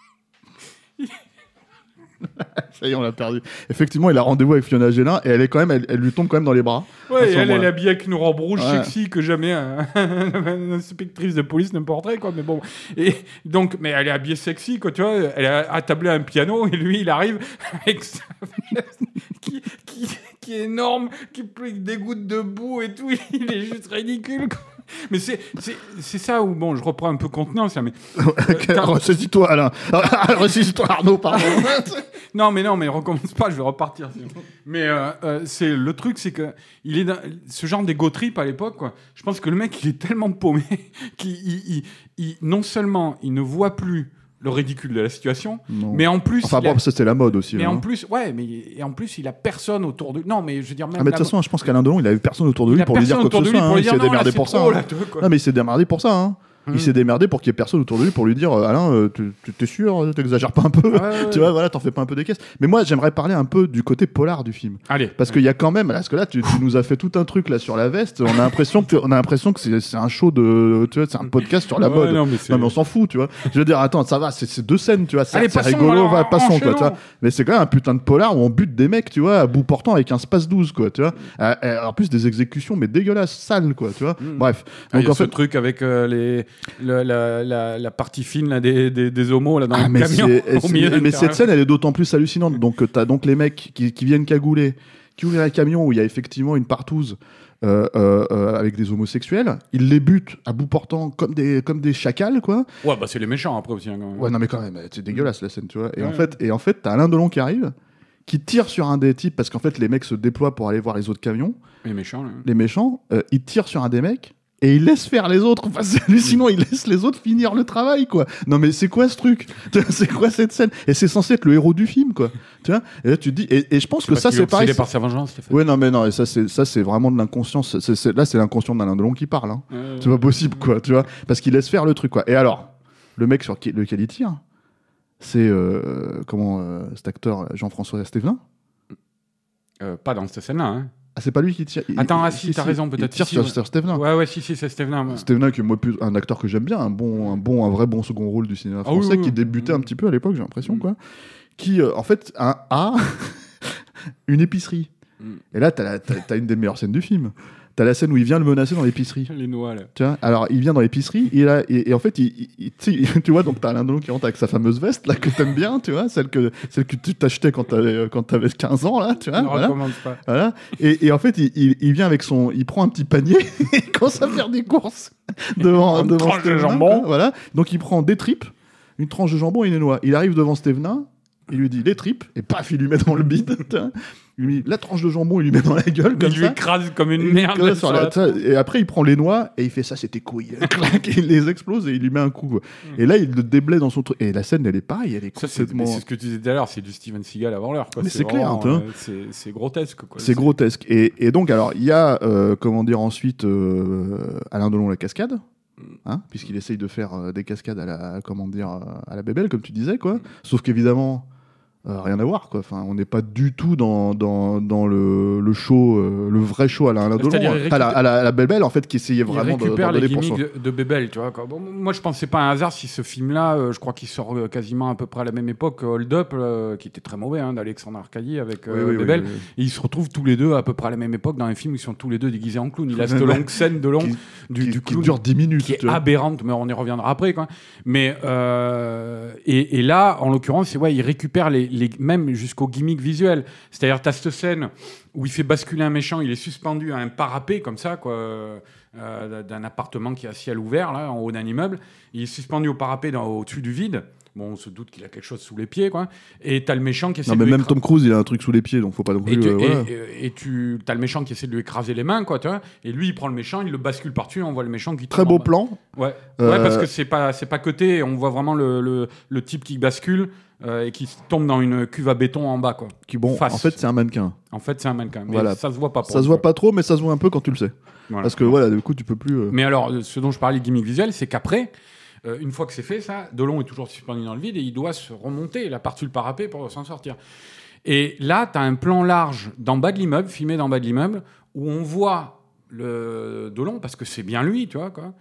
Speaker 4: Ça y est, on l'a perdu. Effectivement, il a rendez-vous avec Fiona Gélin et elle est quand même, elle, elle lui tombe quand même dans les bras. à
Speaker 2: Ouais,
Speaker 4: ce
Speaker 2: et elle, elle
Speaker 4: moment-là.
Speaker 2: est habillée avec une robe rouge
Speaker 4: Ouais.
Speaker 2: sexy que jamais un- une inspectrice de police ne porterait, quoi. Mais bon. Et donc, mais elle est habillée sexy, quoi, tu vois. Elle est attablée à un piano et lui, il arrive avec sa veste qui, qui, qui est énorme, qui pleut des gouttes de boue et tout. Il est juste ridicule, quoi. Mais c'est, c'est, c'est ça où, bon, je reprends un peu contenance, là, mais. quand-
Speaker 4: Ressaisis-toi, Alain. Ressaisis-toi, Arnaud, pardon.
Speaker 2: Non, mais non, mais recommence pas, je vais repartir. sinon. Mais euh, euh, c'est le truc, c'est que il est dans, ce genre d'ego trip à l'époque, quoi. Je pense que le mec, il est tellement paumé qu'il il- il- il- non seulement il ne voit plus le ridicule de la situation,
Speaker 4: Non.
Speaker 2: mais en plus,
Speaker 4: Enfin
Speaker 2: il a-
Speaker 4: bon, ça c'était la mode aussi.
Speaker 2: mais
Speaker 4: là,
Speaker 2: en
Speaker 4: hein.
Speaker 2: plus, ouais, mais et en plus, il a personne autour de. Non, mais je veux dire même.
Speaker 4: Ah, mais de
Speaker 2: la-
Speaker 4: toute façon, je pense qu'Alain Delon, il avait personne autour de
Speaker 2: il
Speaker 4: lui
Speaker 2: a
Speaker 4: pour lui dire
Speaker 2: personne
Speaker 4: quoi que
Speaker 2: autour
Speaker 4: ce
Speaker 2: de lui
Speaker 4: soit.
Speaker 2: pour
Speaker 4: hein.
Speaker 2: lui
Speaker 4: Il
Speaker 2: dire
Speaker 4: s'est
Speaker 2: non, là,
Speaker 4: démerdé
Speaker 2: c'est
Speaker 4: pour ça.
Speaker 2: trop,
Speaker 4: hein.
Speaker 2: là, tu vois, quoi.
Speaker 4: Non, mais il s'est démerdé pour ça. Hein.
Speaker 2: Hum.
Speaker 4: Il s'est démerdé pour qu'il y ait personne autour de lui pour lui dire euh, Alain, euh, tu- tu- t'es sûr, t'exagères pas un peu.
Speaker 2: Ouais, ouais,
Speaker 4: Tu vois, voilà, t'en fais pas un peu des caisses. Mais moi, j'aimerais parler un peu du côté polar du film.
Speaker 2: Allez.
Speaker 4: Parce qu'il y a quand même, parce que là, tu, tu nous as fait tout un truc là sur la veste. On a l'impression que, on a l'impression que c'est, c'est un show de, tu vois, c'est un podcast sur la
Speaker 2: Ouais,
Speaker 4: mode.
Speaker 2: non, mais c'est-
Speaker 4: Non, mais on s'en fout, tu vois. Je veux dire, attends, ça va, c'est, c'est deux scènes, tu vois. C'est,
Speaker 2: Allez,
Speaker 4: c'est
Speaker 2: passons,
Speaker 4: rigolo,
Speaker 2: alors,
Speaker 4: va, passons, quoi,
Speaker 2: enchaînons.
Speaker 4: tu vois. Mais c'est quand même un putain de polar où on bute des mecs, tu vois, à bout portant avec un space douze, quoi, tu vois. Euh, euh, en plus, des exécutions, mais dégueulasses, sales, quoi, tu vois. Bref.
Speaker 2: Ah, il
Speaker 4: Donc,
Speaker 2: y a
Speaker 4: en
Speaker 2: ce
Speaker 4: fait,
Speaker 2: truc avec euh, les, le- la, la, la partie fine là, des, des, des homos là, dans
Speaker 4: Ah,
Speaker 2: le
Speaker 4: mais,
Speaker 2: camion.
Speaker 4: c'est-
Speaker 2: au
Speaker 4: c'est-
Speaker 2: milieu
Speaker 4: mais
Speaker 2: d'un
Speaker 4: cette
Speaker 2: terrain.
Speaker 4: scène, elle est d'autant plus hallucinante. Donc, euh, t'as donc les mecs qui, qui viennent cagouler, qui ouvrent un camion où il y a effectivement une partouze euh, euh, euh, avec des homosexuels. Ils les butent à bout portant comme des, comme des chacals, quoi.
Speaker 2: Ouais, bah c'est les méchants après aussi. hein, quand même.
Speaker 4: Ouais, non, mais quand même, c'est dégueulasse la scène, tu vois. Et,
Speaker 2: Ouais.
Speaker 4: en fait, et en fait, t'as Alain Delon qui arrive, qui tire sur un des types, parce qu'en fait, les mecs se déploient pour aller voir les autres camions,
Speaker 2: Les méchants. Là.
Speaker 4: les méchants. Euh, ils tirent sur un des mecs. Et il laisse faire les autres. Enfin, c'est hallucinant. Il laisse les autres finir le travail, quoi. Non, mais c'est quoi ce truc? C'est quoi cette scène? Et c'est censé être le héros du film, quoi. Tu vois? Et là, tu te dis. Et, et je pense que
Speaker 2: Parce
Speaker 4: ça,
Speaker 2: qu'il
Speaker 4: c'est
Speaker 2: est
Speaker 4: pareil.
Speaker 2: obsédé par sa vengeance, Stéphane.
Speaker 4: Ouais, non, mais non. Et ça, c'est ça, c'est vraiment de l'inconscience. C'est- c'est- là, c'est l'inconscient d'Alain Delon qui parle. Hein.
Speaker 2: Euh,
Speaker 4: C'est pas possible, quoi. Tu vois? Parce qu'il laisse faire le truc, quoi. Et alors, le mec sur qui, lequel il tire, c'est euh, comment euh, cet acteur Jean-François Stévenin.
Speaker 2: euh, pas dans cette scène-là. Hein.
Speaker 4: Ah, c'est pas lui qui tire. il-
Speaker 2: Attends,
Speaker 4: il-
Speaker 2: ah si, t'as raison,
Speaker 4: Il
Speaker 2: peut-être.
Speaker 4: tire
Speaker 2: Si,
Speaker 4: sur,
Speaker 2: si,
Speaker 4: sur Stévenin.
Speaker 2: Ouais, ouais, si, si, c'est Stéphane. ouais.
Speaker 4: Stévenin, qui est moi, plus- un acteur que j'aime bien, un bon, un bon, un vrai bon second rôle du cinéma
Speaker 2: Ah oui,
Speaker 4: français,
Speaker 2: oui,
Speaker 4: qui
Speaker 2: oui.
Speaker 4: débutait
Speaker 2: Mm.
Speaker 4: un petit peu à l'époque, j'ai l'impression,
Speaker 2: Mm.
Speaker 4: quoi. Qui, euh, en fait, a, a une épicerie.
Speaker 2: Mm.
Speaker 4: Et là, t'as, la- t'as, t'as une des meilleures scènes du film. T'as la scène où il vient le menacer dans l'épicerie.
Speaker 2: Les noix, là.
Speaker 4: Tu vois, alors il vient dans l'épicerie et, là, et, et en fait, il, il, tu, sais, tu vois, donc t'as Alain Delon qui rentre avec sa fameuse veste là que t'aimes bien, tu vois, celle que, celle que tu t'achetais quand t'avais, quand t'avais quinze ans, là, tu vois.
Speaker 2: Ne
Speaker 4: Voilà.
Speaker 2: recommande pas.
Speaker 4: Voilà. Et, et en fait, il, il, il vient avec son. Il prend un petit panier et il commence à faire des courses devant,
Speaker 2: Une
Speaker 4: devant
Speaker 2: tranche de
Speaker 4: Stévenin,
Speaker 2: jambon.
Speaker 4: quoi, voilà. Donc il prend des tripes, une tranche de jambon et une noix. Il arrive devant Stévenin, il lui dit les tripes, et paf, il lui met dans le bide. tu vois. Il lui met la tranche de jambon, il lui met dans la gueule. Comme
Speaker 2: Il lui
Speaker 4: ça.
Speaker 2: écrase comme une
Speaker 4: Et
Speaker 2: merde.
Speaker 4: comme ça,
Speaker 2: sur
Speaker 4: sur
Speaker 2: la-
Speaker 4: la- ça, et après, il prend les noix et il fait ça, c'est tes couilles. Clac, et il les explose et il lui met un coup. quoi. Et là, il le déblaye dans son truc. Et la scène, elle est pareille, elle est
Speaker 2: Ça, c'est,
Speaker 4: complètement.
Speaker 2: mais c'est ce que tu disais tout à l'heure, c'est du Steven Seagal avant l'heure. Quoi.
Speaker 4: Mais c'est clair,
Speaker 2: vraiment,
Speaker 4: tu vois.
Speaker 2: euh, c'est, c'est grotesque. Quoi.
Speaker 4: C'est grotesque. Et, et donc, alors, il y a, euh, comment dire, ensuite, euh, Alain Delon, la cascade, hein, puisqu'il essaye de faire euh, des cascades à la, comment dire, euh, à la bébelle, comme tu disais, quoi. Sauf qu'évidemment, euh, rien à voir, quoi. Enfin, on n'est pas du tout dans, dans, dans le, le show, euh, le vrai show à la Alain Delon.
Speaker 2: C'est-à-dire, il
Speaker 4: À la,
Speaker 2: récupère-
Speaker 4: à la, à la bébelle, en fait, qui essayait
Speaker 2: Il
Speaker 4: vraiment de,
Speaker 2: récupère
Speaker 4: d'en
Speaker 2: les
Speaker 4: donner pour
Speaker 2: gimmicks
Speaker 4: soi.
Speaker 2: de, de Bébel, tu vois. Quoi. Bon, moi, je pense que c'est pas un hasard si ce film-là, euh, je crois qu'il sort euh, quasiment à peu près à la même époque, euh, Hold Up, euh, qui était très mauvais, hein, d'Alexandre Arcadi avec euh,
Speaker 4: Oui, oui, oui,
Speaker 2: Bébel.
Speaker 4: oui, oui.
Speaker 2: Et ils se retrouvent tous les deux à peu près à la même époque dans un film où ils sont tous les deux déguisés en clown. Il a cette
Speaker 4: Ouais.
Speaker 2: longue scène de long
Speaker 4: Qui-
Speaker 2: du,
Speaker 4: qui,
Speaker 2: du
Speaker 4: qui
Speaker 2: clown
Speaker 4: dure dix minutes.
Speaker 2: qui est
Speaker 4: tu vois.
Speaker 2: aberrante, mais on y reviendra après. Quoi. Mais euh, et, et là, en l'occurrence, c'est ouais, il récupère les, les même jusqu'au gimmick visuel. C'est-à-dire, t'as cette scène où il fait basculer un méchant, il est suspendu à un parapet comme ça, quoi, euh, d'un appartement qui est à ciel ouvert là, en haut d'un immeuble. Il est suspendu au parapet dans, au-dessus du vide. Bon, on se doute qu'il a quelque chose sous les pieds, quoi. Et t'as le méchant qui essaie
Speaker 4: Non,
Speaker 2: de
Speaker 4: mais
Speaker 2: lui
Speaker 4: même
Speaker 2: écra-
Speaker 4: Tom Cruise, il a un truc sous les pieds, donc faut pas non plus.
Speaker 2: et tu,
Speaker 4: euh,
Speaker 2: et-
Speaker 4: voilà.
Speaker 2: et- et tu as le méchant qui essaie de lui écraser les mains, quoi, tu vois. Et lui, il prend le méchant, il le bascule par-dessus, on voit le méchant qui
Speaker 4: Très
Speaker 2: tombe en
Speaker 4: beau
Speaker 2: bas.
Speaker 4: plan.
Speaker 2: Ouais,
Speaker 4: Euh,
Speaker 2: ouais parce que c'est pas, c'est pas coté, on voit vraiment le, le, le type qui bascule euh, et qui tombe dans une cuve à béton en bas, quoi.
Speaker 4: Qui, bon,
Speaker 2: Face.
Speaker 4: en fait, c'est un mannequin.
Speaker 2: En fait, c'est un mannequin, mais
Speaker 4: Voilà.
Speaker 2: ça se voit pas. Pour
Speaker 4: Ça
Speaker 2: le
Speaker 4: se voit
Speaker 2: coup.
Speaker 4: pas trop, mais ça se voit un peu quand tu le sais.
Speaker 2: Voilà.
Speaker 4: Parce que voilà, du coup, tu peux plus. euh,
Speaker 2: Mais alors, euh, ce dont je parlais, gimmick visuel, c'est qu'après, euh, une fois que c'est fait, ça, Delon est toujours suspendu dans le vide et il doit se remonter la partie du parapet pour s'en sortir. Et là, tu as un plan large d'en bas de l'immeuble, filmé d'en bas de l'immeuble, où on voit le Delon, parce que c'est bien lui, tu vois, quoi.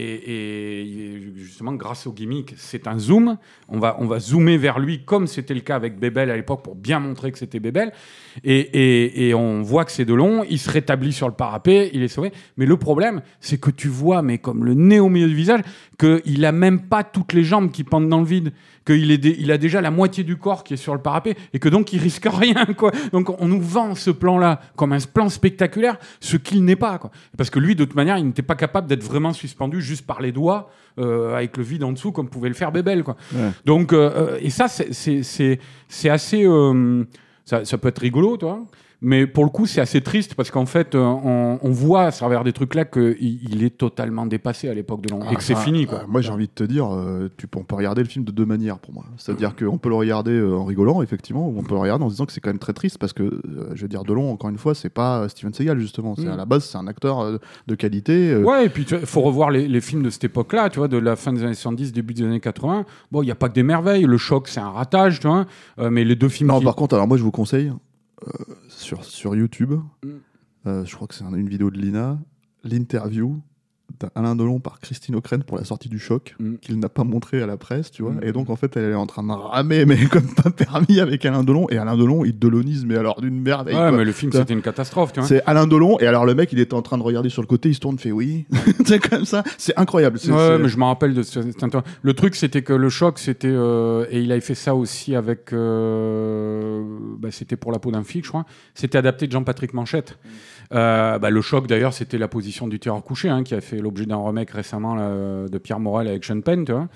Speaker 2: Et, et justement, grâce au gimmick, c'est un zoom. On va, on va zoomer vers lui, comme c'était le cas avec Bébel à l'époque, pour bien montrer que c'était Bébel. Et, et, et on voit que c'est Delon. Il se rétablit sur le parapet, il est sauvé. Mais le problème, c'est que tu vois, mais comme le nez au milieu du visage, qu'il a même pas toutes les jambes qui pendent dans le vide, qu'il est dé- il a déjà la moitié du corps qui est sur le parapet, et que donc il risque rien, quoi. Donc on nous vend ce plan-là comme un plan spectaculaire, ce qu'il n'est pas, quoi. Parce que lui, de toute manière, il n'était pas capable d'être vraiment suspendu juste par les doigts, euh, avec le vide en dessous, comme pouvait le faire Bébel, quoi.
Speaker 4: Ouais.
Speaker 2: Donc, euh, et ça, c'est, c'est, c'est, c'est assez... euh, ça, ça peut être rigolo, toi. Mais pour le coup, c'est assez triste parce qu'en fait, euh, on, on voit à travers des trucs là qu'il il est totalement dépassé à l'époque de Long et que c'est
Speaker 4: Enfin,
Speaker 2: fini, quoi.
Speaker 4: euh, moi, j'ai envie de te dire, euh, tu peux, on peut regarder le film de deux manières pour moi. C'est-à-dire qu'on peut le regarder euh, en rigolant, effectivement, ou on peut le regarder en se disant que c'est quand même très triste parce que, euh, je veux dire, Delon, encore une fois, c'est pas euh, Steven Seagal, justement. C'est,
Speaker 2: Mm.
Speaker 4: à la base, c'est un acteur euh, de qualité. euh,
Speaker 2: Ouais, et puis il faut revoir les, les films de cette époque-là, tu vois, de la fin des années soixante-dix, début des années quatre-vingts. Bon, il n'y a pas que des merveilles. Le Choc, c'est un ratage, tu vois. Euh, mais les deux films.
Speaker 4: Non,
Speaker 2: qui-
Speaker 4: par contre, alors moi, je vous conseille, euh, sur, sur YouTube,
Speaker 2: Mm.
Speaker 4: euh, je crois que c'est un- une vidéo de Lina, l'interview d'Alain Delon par Christine O'Krent pour la sortie du Choc,
Speaker 2: Mm.
Speaker 4: qu'il n'a pas montré à la presse, tu vois.
Speaker 2: Mm.
Speaker 4: Et donc, en fait, elle est en train de ramer, mais comme pas permis, avec Alain Delon. Et Alain Delon, il delonise, mais alors d'une merveille.
Speaker 2: Ouais,
Speaker 4: quoi.
Speaker 2: mais le film,
Speaker 4: Ça-
Speaker 2: c'était une catastrophe, tu vois.
Speaker 4: C'est Alain Delon, et alors le mec, il était en train de regarder sur le côté, il se tourne, fait oui. C'est comme ça, c'est incroyable. C'est,
Speaker 2: Ouais,
Speaker 4: c'est-
Speaker 2: mais je me rappelle de ce, cet inter- le truc, c'était que le Choc, c'était euh, et il avait fait ça aussi avec, euh, bah, c'était pour la peau d'un flic, je crois. C'était adapté de Jean-Patrick Manchette. Euh, bah, le Choc, d'ailleurs, c'était la position du tueur couché, hein, qui a fait l'objet d'un remake récemment là, de Pierre Morel avec Sean Penn, tu vois.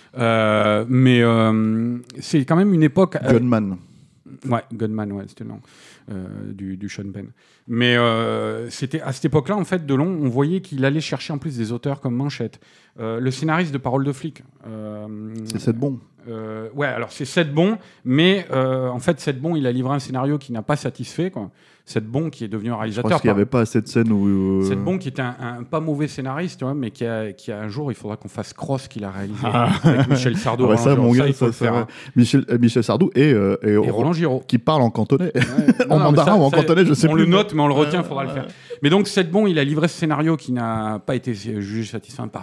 Speaker 2: Euh, mais euh, c'est quand même une époque. euh,
Speaker 4: Gunman.
Speaker 2: Ouais, Gunman, ouais, c'était le nom euh, du, du Sean Penn. Mais euh, c'était à cette époque-là, en fait, Delon, on voyait qu'il allait chercher en plus des auteurs comme Manchette. Euh, le scénariste de Parole de flic. Euh,
Speaker 4: C'est cette bon.
Speaker 2: euh, ouais, alors c'est Seth Bon, mais euh, en fait, Seth Bon, il a livré un scénario qui n'a pas satisfait, quoi. Seth Bon, qui est devenu un
Speaker 4: Je
Speaker 2: réalisateur.
Speaker 4: pense qu'il n'y
Speaker 2: par-
Speaker 4: avait pas assez de scènes où. euh,
Speaker 2: Seth Bon, qui était un, un pas mauvais scénariste, tu vois, mais qui a, qui a un jour, il faudra qu'on fasse Cross, qu'il a réalisé avec Michel Sardou.
Speaker 4: Ah ouais,
Speaker 2: Roland
Speaker 4: ça,
Speaker 2: Giraud.
Speaker 4: mon gars,
Speaker 2: il faut
Speaker 4: ça,
Speaker 2: le
Speaker 4: ça,
Speaker 2: faire.
Speaker 4: ouais.
Speaker 2: hein.
Speaker 4: Michel, euh, Michel Sardou et, euh, et,
Speaker 2: Et
Speaker 4: oh,
Speaker 2: Roland Giraud.
Speaker 4: qui parle en cantonais.
Speaker 2: Ouais.
Speaker 4: En
Speaker 2: Non, non, mais
Speaker 4: mandarin
Speaker 2: ça-
Speaker 4: ou en
Speaker 2: ça,
Speaker 4: cantonais, je sais
Speaker 2: on
Speaker 4: plus.
Speaker 2: le note, mais on le retient, il
Speaker 4: Ouais,
Speaker 2: faudra
Speaker 4: ouais.
Speaker 2: le faire. Mais donc, Seth Bon, il a livré ce scénario qui n'a pas été jugé satisfaisant par euh,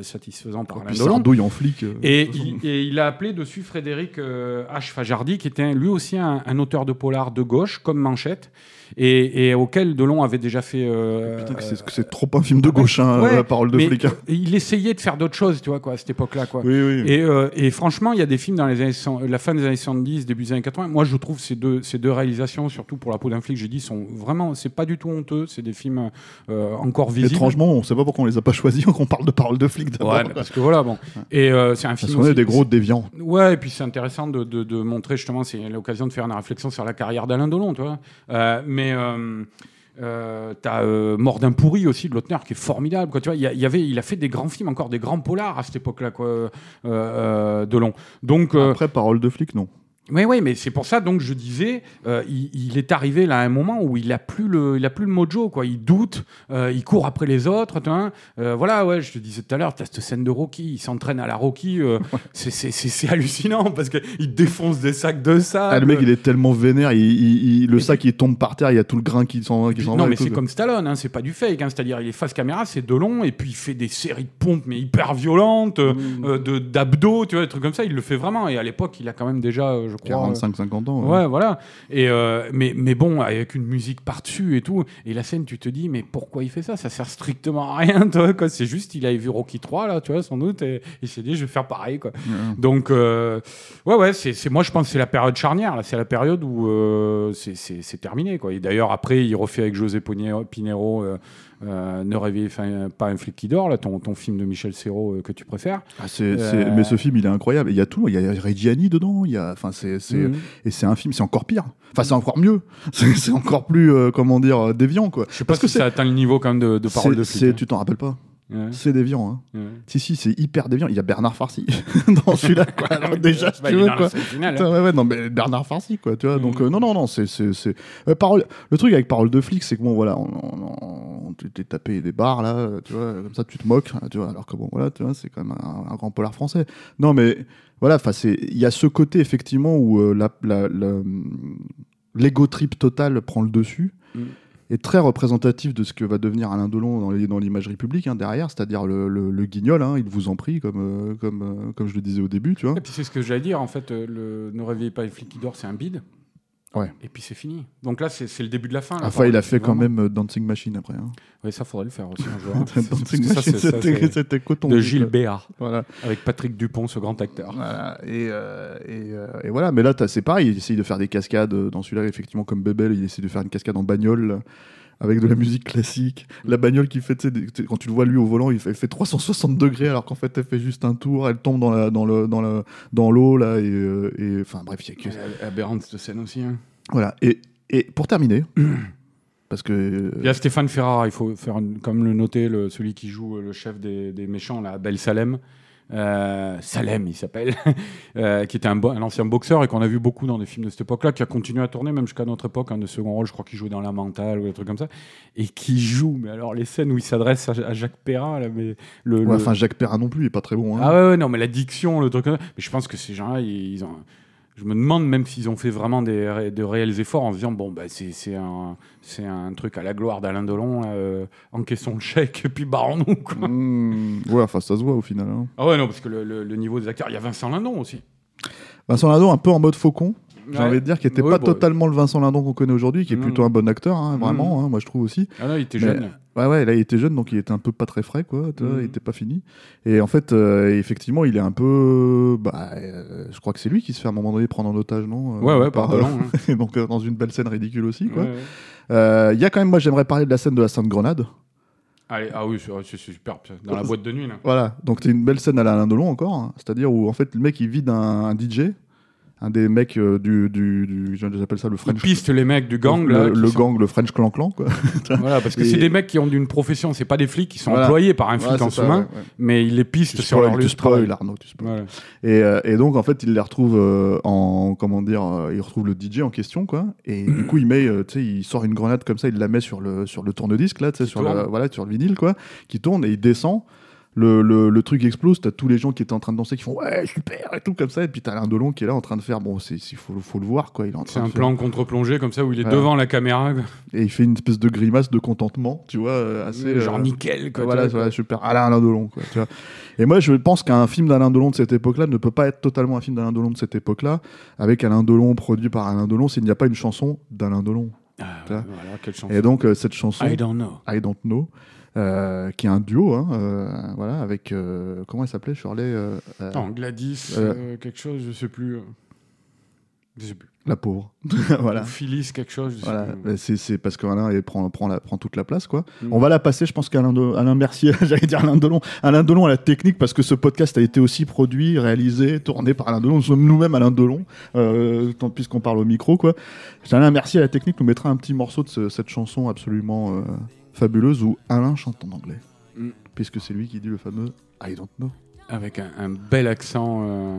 Speaker 2: satisfaisant par
Speaker 4: Et
Speaker 2: Alain
Speaker 4: puis
Speaker 2: Delon.
Speaker 4: Sardouille en flic. euh,
Speaker 2: Et
Speaker 4: de toute façon.
Speaker 2: il, et il a appelé dessus Frédéric euh, H. Fajardi, qui était un- lui aussi un, un auteur de polar de gauche, comme Manchette, et, et auquel Delon avait déjà fait... euh,
Speaker 4: Putain, que c'est, que c'est trop un film de gauche, hein,
Speaker 2: ouais,
Speaker 4: la parole de
Speaker 2: mais
Speaker 4: flic. hein.
Speaker 2: il essayait de faire d'autres choses, tu vois, quoi, à cette époque-là, quoi.
Speaker 4: Oui, oui.
Speaker 2: Et, euh, et franchement, il y a des films dans les années, cent- la fin des années soixante-dix, début des années quatre-vingts. Moi, je trouve ces deux, ces deux réalisations, surtout pour La peau d'un flic, j'ai dit, sont vraiment, c'est pas du tout honteux. C'est des films euh, encore visibles.
Speaker 4: Étrangement, on sait pas pourquoi on les a pas choisis, qu'on parle de parole de flic d'abord.
Speaker 2: Ouais, mais parce que voilà, bon. Et euh, c'est un
Speaker 4: Parce
Speaker 2: film.
Speaker 4: qu'on est
Speaker 2: aussi-
Speaker 4: des gros déviants.
Speaker 2: Ouais, et puis c'est intéressant de, de, de montrer justement, c'est l'occasion de faire une réflexion sur la carrière d'Alain Delon, tu vois. Euh, mais euh, euh, t'as euh, Mort d'un pourri aussi de Lautner qui est formidable, quoi. Tu vois, il y, a- il y avait, il a fait des grands films, encore des grands polars à cette époque-là, quoi, euh, euh, Delon. Donc euh,
Speaker 4: Après, parole de flic, non.
Speaker 2: oui, oui, mais c'est pour ça donc je disais, euh, il, il est arrivé là à un moment où il a plus le, il a plus le mojo, quoi. Il doute, euh, il court après les autres. Tu vois, euh, voilà, ouais, je te disais tout à l'heure, t'as cette scène de Rocky, il s'entraîne à la Rocky, euh, c'est, c'est, c'est, c'est hallucinant parce que il défonce des sacs de sable.
Speaker 4: Ah, le mec, il est tellement vénère, il, il- il- le sac il tombe par terre, il y a tout le grain qui s'en, qui s'en va.
Speaker 2: Non,
Speaker 4: et
Speaker 2: mais
Speaker 4: tout,
Speaker 2: c'est
Speaker 4: quoi.
Speaker 2: comme Stallone, hein, c'est pas du fake, hein, c'est-à-dire il est face caméra, c'est Delon, et puis il fait des séries de pompes mais hyper violentes, euh,
Speaker 4: Mmh.
Speaker 2: euh, de d'abdos, tu vois, des trucs comme ça. Il le fait vraiment, et à l'époque, il a quand même déjà, euh, je crois,
Speaker 4: quarante-cinq cinquante ans.
Speaker 2: Ouais, voilà. Et euh, mais, mais bon, avec une musique par-dessus et tout. Et la scène, tu te dis, mais pourquoi il fait ça? Ça sert strictement à rien, toi, quoi. C'est juste, il avait vu Rocky trois, là, tu vois, sans doute, et il s'est dit, je vais faire pareil, quoi.
Speaker 4: Ouais.
Speaker 2: Donc, euh, ouais, ouais, c'est, c'est, moi, je pense que c'est la période charnière, là. C'est la période où euh, c'est, c'est, c'est terminé, quoi. Et d'ailleurs, après, il refait avec José Pinero, Pinero euh, euh, Ne réveillez pas un flic qui dort, là, ton, ton film de Michel Serrault euh, que tu préfères.
Speaker 4: Ah, c'est, c'est-
Speaker 2: Euh,
Speaker 4: Mais ce film, il est incroyable. Il y a tout. Il y a Reggiani dedans. Il y a, enfin, c'est, c'est,
Speaker 2: Mhm.
Speaker 4: et c'est un film, c'est encore pire. Enfin, c'est encore mieux. C'est, c'est encore plus, euh, comment dire, euh, déviant, quoi.
Speaker 2: Je sais pas
Speaker 4: Parce
Speaker 2: si
Speaker 4: que c'est,
Speaker 2: ça atteint le niveau, quand même, de, de parole
Speaker 4: c'est,
Speaker 2: de
Speaker 4: c'est-
Speaker 2: flic.
Speaker 4: tu t'en rappelles pas.
Speaker 2: hein. Ouais,
Speaker 4: C'est déviant, hein.
Speaker 2: ouais.
Speaker 4: Si, si, c'est hyper déviant. Il y a Bernard Farcy dans celui-là, quoi. Alors, déjà, si
Speaker 2: Bah,
Speaker 4: tu
Speaker 2: il est
Speaker 4: veux,
Speaker 2: dans
Speaker 4: quoi.
Speaker 2: la scène finale, hein.
Speaker 4: Putain, ouais, ouais, non, mais Bernard Farcy, quoi, tu vois.
Speaker 2: Mm.
Speaker 4: Donc, euh, non, non, non, c'est. c'est, c'est... Euh, parole... Le truc avec parole de flic, c'est que, bon, voilà, on, on, on- tu t'es tapé des barres, là, tu vois, comme ça, tu te moques, tu vois, alors que, bon, voilà, tu vois, c'est quand même un, un grand polar français. Non, mais, voilà, enfin, c'est. Il y a ce côté, effectivement, où euh, la, la, la, l'ego trip total prend le dessus.
Speaker 2: Mm.
Speaker 4: Est très représentatif de ce que va devenir Alain Delon dans, les, dans l'imagerie publique, hein, derrière, c'est-à-dire le, le, le guignol, hein, il vous en prie, comme, euh, comme, euh, comme je le disais au début, tu vois.
Speaker 2: Et puis c'est ce que j'allais dire, en fait, euh, le Ne réveillez pas les flics qui dort, c'est un bide.
Speaker 4: Ouais.
Speaker 2: Et puis c'est fini. Donc là, c'est, c'est le début de la fin. là,
Speaker 4: Enfin, il a
Speaker 2: c'est
Speaker 4: fait quand
Speaker 2: vraiment-
Speaker 4: même euh, Dancing Machine après. Hein.
Speaker 2: Oui, ça faudrait le faire aussi un jour. hein. C'est- parce
Speaker 4: Dancing
Speaker 2: que ça,
Speaker 4: Machine,
Speaker 2: c'est- ça,
Speaker 4: c'était,
Speaker 2: c'est
Speaker 4: c'était coton.
Speaker 2: de
Speaker 4: quoi.
Speaker 2: Gilles Béard,
Speaker 4: Voilà.
Speaker 2: avec Patrick Dupont, ce grand acteur.
Speaker 4: Voilà. Et, euh, et, euh, et voilà, mais là, t'as- c'est pareil, il essaye de faire des cascades euh, dans celui-là, effectivement, comme Bebel, il essaie de faire une cascade en bagnole. Là, avec de la musique classique, la bagnole qui fait, tu sais, des- tu sais, quand tu le vois lui au volant, il fait, elle fait trois cent soixante degrés alors qu'en fait elle fait juste un tour, elle tombe dans la, dans le, dans le, dans l'eau là et, euh, et enfin bref, il y a que
Speaker 2: Elle est aberrante cette scène aussi. Hein.
Speaker 4: voilà. Et, et pour terminer, parce que
Speaker 2: Il y a Stéphane Ferrara, il faut faire une- comme le noter, le, celui qui joue euh, le chef des, des méchants, là, Bel Salem. Euh, Salem, il s'appelle, euh, qui était un, bo- un ancien boxeur et qu'on a vu beaucoup dans des films de cette époque-là, qui a continué à tourner même jusqu'à notre époque, un de second rôle, je crois qu'il jouait dans La Mentale ou des trucs comme ça, et qui joue, mais alors les scènes où il s'adresse à, à Jacques Perrin, là, mais le,
Speaker 4: ouais,
Speaker 2: le-
Speaker 4: enfin Jacques Perrin non plus, il est pas très bon. Hein.
Speaker 2: ah ouais, ouais, non, mais la diction, le truc comme ça, mais je pense que ces gens-là, ils, ils ont... Je me demande même s'ils ont fait vraiment des ré- de réels efforts en se disant bon bah c'est c'est un c'est un truc à la gloire d'Alain Delon, euh, encaissons le chèque et puis barrons-nous quoi.
Speaker 4: Mmh, ouais, enfin ça se voit au final. Hein.
Speaker 2: Ah ouais non parce que le, le- le niveau des acteurs, il y a Vincent Lindon aussi.
Speaker 4: Vincent Lindon un peu en mode faucon. J'ai
Speaker 2: Ouais.
Speaker 4: envie de dire qu'il n'était
Speaker 2: Ouais,
Speaker 4: pas
Speaker 2: bon,
Speaker 4: totalement le Vincent Lindon qu'on connaît aujourd'hui, qui est
Speaker 2: Non,
Speaker 4: plutôt
Speaker 2: non.
Speaker 4: un bon acteur, hein, vraiment,
Speaker 2: Mhm.
Speaker 4: hein, moi je trouve aussi.
Speaker 2: Ah non il était
Speaker 4: Mais-
Speaker 2: jeune.
Speaker 4: Ouais, ouais, là il était jeune, donc il était un peu pas très frais, quoi. Tu vois,
Speaker 2: Mhm.
Speaker 4: il était pas fini. Et en fait, euh, effectivement, il est un peu. Bah, euh, je crois que c'est lui qui se fait à un moment donné prendre en otage, non euh,
Speaker 2: Ouais ouais par
Speaker 4: euh,
Speaker 2: Delon. hein.
Speaker 4: et donc euh, dans une belle scène ridicule aussi, quoi.
Speaker 2: Ouais, ouais.
Speaker 4: Euh, Il y a quand même, moi j'aimerais parler de la scène de la Sainte-Grenade.
Speaker 2: Allez ah oui c'est, c'est superbe dans la boîte de nuit là.
Speaker 4: Voilà, donc c'est une belle scène à la Alain Delon encore, hein. C'est-à-dire où en fait le mec il vide un, un D J, un des mecs euh, du, du, du. J'appelle ça le
Speaker 2: Il
Speaker 4: French.
Speaker 2: piste les mecs du gang
Speaker 4: le,
Speaker 2: là. qui
Speaker 4: le
Speaker 2: sont-
Speaker 4: gang, le French Clan Clan, quoi.
Speaker 2: Voilà parce que
Speaker 4: Et-
Speaker 2: c'est des mecs qui ont d'une profession, c'est pas des flics qui sont
Speaker 4: Voilà.
Speaker 2: employés par un
Speaker 4: Ouais,
Speaker 2: flic
Speaker 4: c'est
Speaker 2: en
Speaker 4: ça,
Speaker 2: sous-main,
Speaker 4: ouais, ouais.
Speaker 2: mais ils les pistent
Speaker 4: Tu
Speaker 2: sur leur
Speaker 4: spoil,
Speaker 2: lieu
Speaker 4: tu
Speaker 2: de travail.
Speaker 4: spoil, Arnaud, tu spoil.
Speaker 2: Voilà.
Speaker 4: Et, euh, et donc en fait il les retrouve euh, en comment dire euh, il retrouve le D J en question quoi et du coup il met euh, tu sais il sort une grenade comme ça, il la met sur le sur le tourne-disque là tu sais sur
Speaker 2: tourne.
Speaker 4: le voilà sur le vinyle quoi qui tourne et il descend Le, le, le truc explose, t'as tous les gens qui étaient en train de danser qui font ouais super et tout comme ça, et puis t'as Alain Delon qui est là en train de faire bon, c'est il faut, faut le voir quoi, il est en train
Speaker 2: C'est
Speaker 4: de
Speaker 2: un
Speaker 4: faire...
Speaker 2: plan contre-plongée comme ça où il est
Speaker 4: ouais.
Speaker 2: devant la caméra.
Speaker 4: Et il fait une espèce de grimace de contentement, tu vois, assez
Speaker 2: genre
Speaker 4: euh...
Speaker 2: nickel quoi.
Speaker 4: Voilà,
Speaker 2: quoi.
Speaker 4: Ouais, super. Alain, Alain Delon quoi, tu vois. Et moi je pense qu'un film d'Alain Delon de cette époque-là ne peut pas être totalement un film d'Alain Delon de cette époque-là, avec Alain Delon produit par Alain Delon, s'il n'y a pas une chanson d'Alain Delon.
Speaker 2: Ah, voilà, quelle chanson.
Speaker 4: Et donc euh, cette chanson
Speaker 2: I Don't Know.
Speaker 4: I Don't Know. Euh, qui est un duo, hein, euh, voilà, avec euh, comment elle s'appelait, Shirley euh, euh,
Speaker 2: Non, Gladys,
Speaker 4: euh,
Speaker 2: euh, quelque chose, je sais plus. Euh... Je sais plus.
Speaker 4: La pauvre, voilà.
Speaker 2: Ou Phyllis, quelque chose. Je
Speaker 4: Voilà,
Speaker 2: sais plus.
Speaker 4: c'est, c'est parce qu'Alain il prend, prend, la, prend toute la place, quoi.
Speaker 2: Mm.
Speaker 4: On va la passer, je pense qu'Alain de, Alain Mercier, j'allais dire Alain Delon, Alain Delon à la technique, parce que ce podcast a été aussi produit, réalisé, tourné par Alain Delon. Nous sommes nous-mêmes Alain Delon, euh, tant puisqu'on parle au micro, quoi. Alain Mercier à la technique nous mettra un petit morceau de ce, cette chanson absolument euh, fabuleuse où Alain chante en anglais. Mm. Puisque c'est lui qui dit le fameux I Don't Know.
Speaker 2: Avec un, un bel accent euh,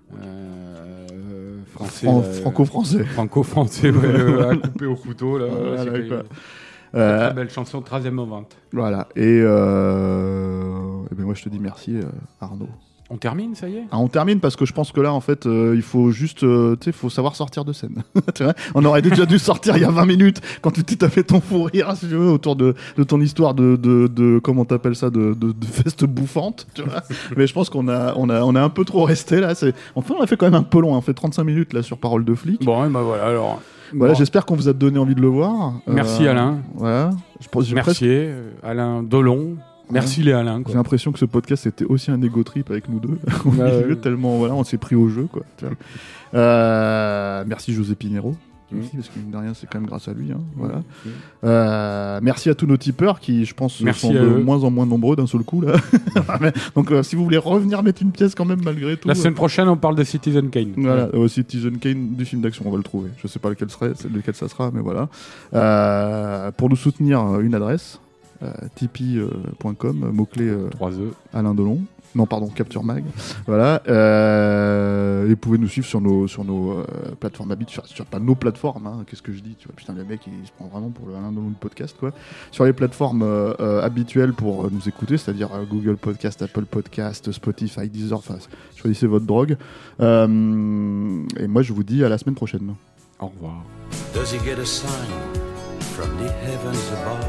Speaker 2: euh, français.
Speaker 4: Fran-
Speaker 2: là,
Speaker 4: franco-français.
Speaker 2: Franco-français, ouais, euh, à couper au couteau. Là,
Speaker 4: Voilà,
Speaker 2: c'est
Speaker 4: quoi.
Speaker 2: Une
Speaker 4: Euh,
Speaker 2: très belle chanson, très émouvante.
Speaker 4: Voilà. Et, euh, et ben moi je te dis merci, euh, Arnaud.
Speaker 2: On termine, ça y est
Speaker 4: Ah, on termine parce que je pense que là, en fait, euh, il faut juste, euh, tu sais, faut savoir sortir de scène. Tu vois, on aurait déjà dû sortir il y a vingt minutes quand tu t'es tapé ton fou rire, si tu veux, autour de, de ton histoire de, de, de comment t'appelles ça, de, de, de feste bouffante, tu vois. Mais je pense qu'on a, on a, on a un peu trop resté là. C'est... Enfin, on a fait quand même un peu long. On fait trente-cinq minutes là sur Parole de flic.
Speaker 2: Bon, et ben voilà, alors.
Speaker 4: Voilà,
Speaker 2: bon.
Speaker 4: j'espère qu'on vous a donné envie de le voir.
Speaker 2: Merci
Speaker 4: Euh,
Speaker 2: Alain.
Speaker 4: Voilà. Je pense, j'ai
Speaker 2: Merci
Speaker 4: presque-
Speaker 2: euh, Alain Delon. Merci les Alain. Quoi.
Speaker 4: J'ai l'impression que ce podcast était aussi un ego trip avec nous deux. Au
Speaker 2: Bah,
Speaker 4: milieu,
Speaker 2: ouais.
Speaker 4: tellement voilà, on s'est pris au jeu quoi. Tu vois. Euh, merci José Pinero.
Speaker 2: Mmh.
Speaker 4: Aussi, parce que mine de rien, c'est quand même grâce à lui. Hein, voilà.
Speaker 2: Mmh.
Speaker 4: Euh, merci à tous nos tipeurs qui, je pense,
Speaker 2: Merci
Speaker 4: sont de
Speaker 2: à eux.
Speaker 4: moins en moins nombreux d'un seul coup là. Mais, donc, euh, si vous voulez revenir mettre une pièce quand même malgré tout.
Speaker 2: La semaine prochaine, on parle de Citizen Kane.
Speaker 4: Voilà, euh, Citizen Kane du film d'action, on va le trouver. Je sais pas lequel, serait, lequel ça sera, mais voilà. Euh, pour nous soutenir, euh, une adresse, euh, tipeee point com, mot-clé euh,
Speaker 2: trois E.
Speaker 4: Alain Delon. Non, pardon, Capture Mag. Voilà. Euh, et vous pouvez nous suivre sur nos, sur nos euh, plateformes habituelles. Sur, sur pas nos plateformes, hein, qu'est-ce que je dis tu vois, putain, le mec, il se prend vraiment pour le Alain Delon du podcast, quoi. Sur les plateformes euh, euh, habituelles pour euh, nous écouter, c'est-à-dire euh, Google Podcast, Apple Podcast, Spotify, Deezer, enfin, choisissez votre drogue. Euh, et moi, je vous dis à la semaine prochaine.
Speaker 2: Au revoir.
Speaker 5: Does he get a sign from the heavens above?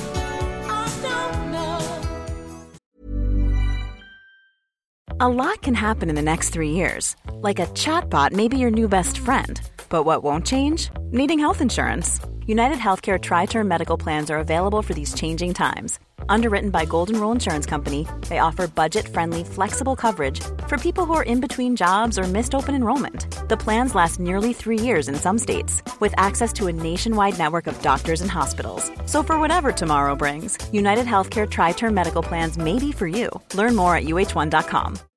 Speaker 6: A lot can happen in the next three years. Like a chatbot may be your new best friend. But what won't change? Needing health insurance. United Healthcare Tri-Term Medical Plans are available for these changing times. Underwritten by Golden Rule Insurance Company, they offer budget-friendly, flexible coverage for people who are in between jobs or missed open enrollment. The plans last nearly three years in some states, with access to a nationwide network of doctors and hospitals. So for whatever tomorrow brings, United Healthcare Tri-Term Medical Plans may be for you. Learn more at U H one dot com.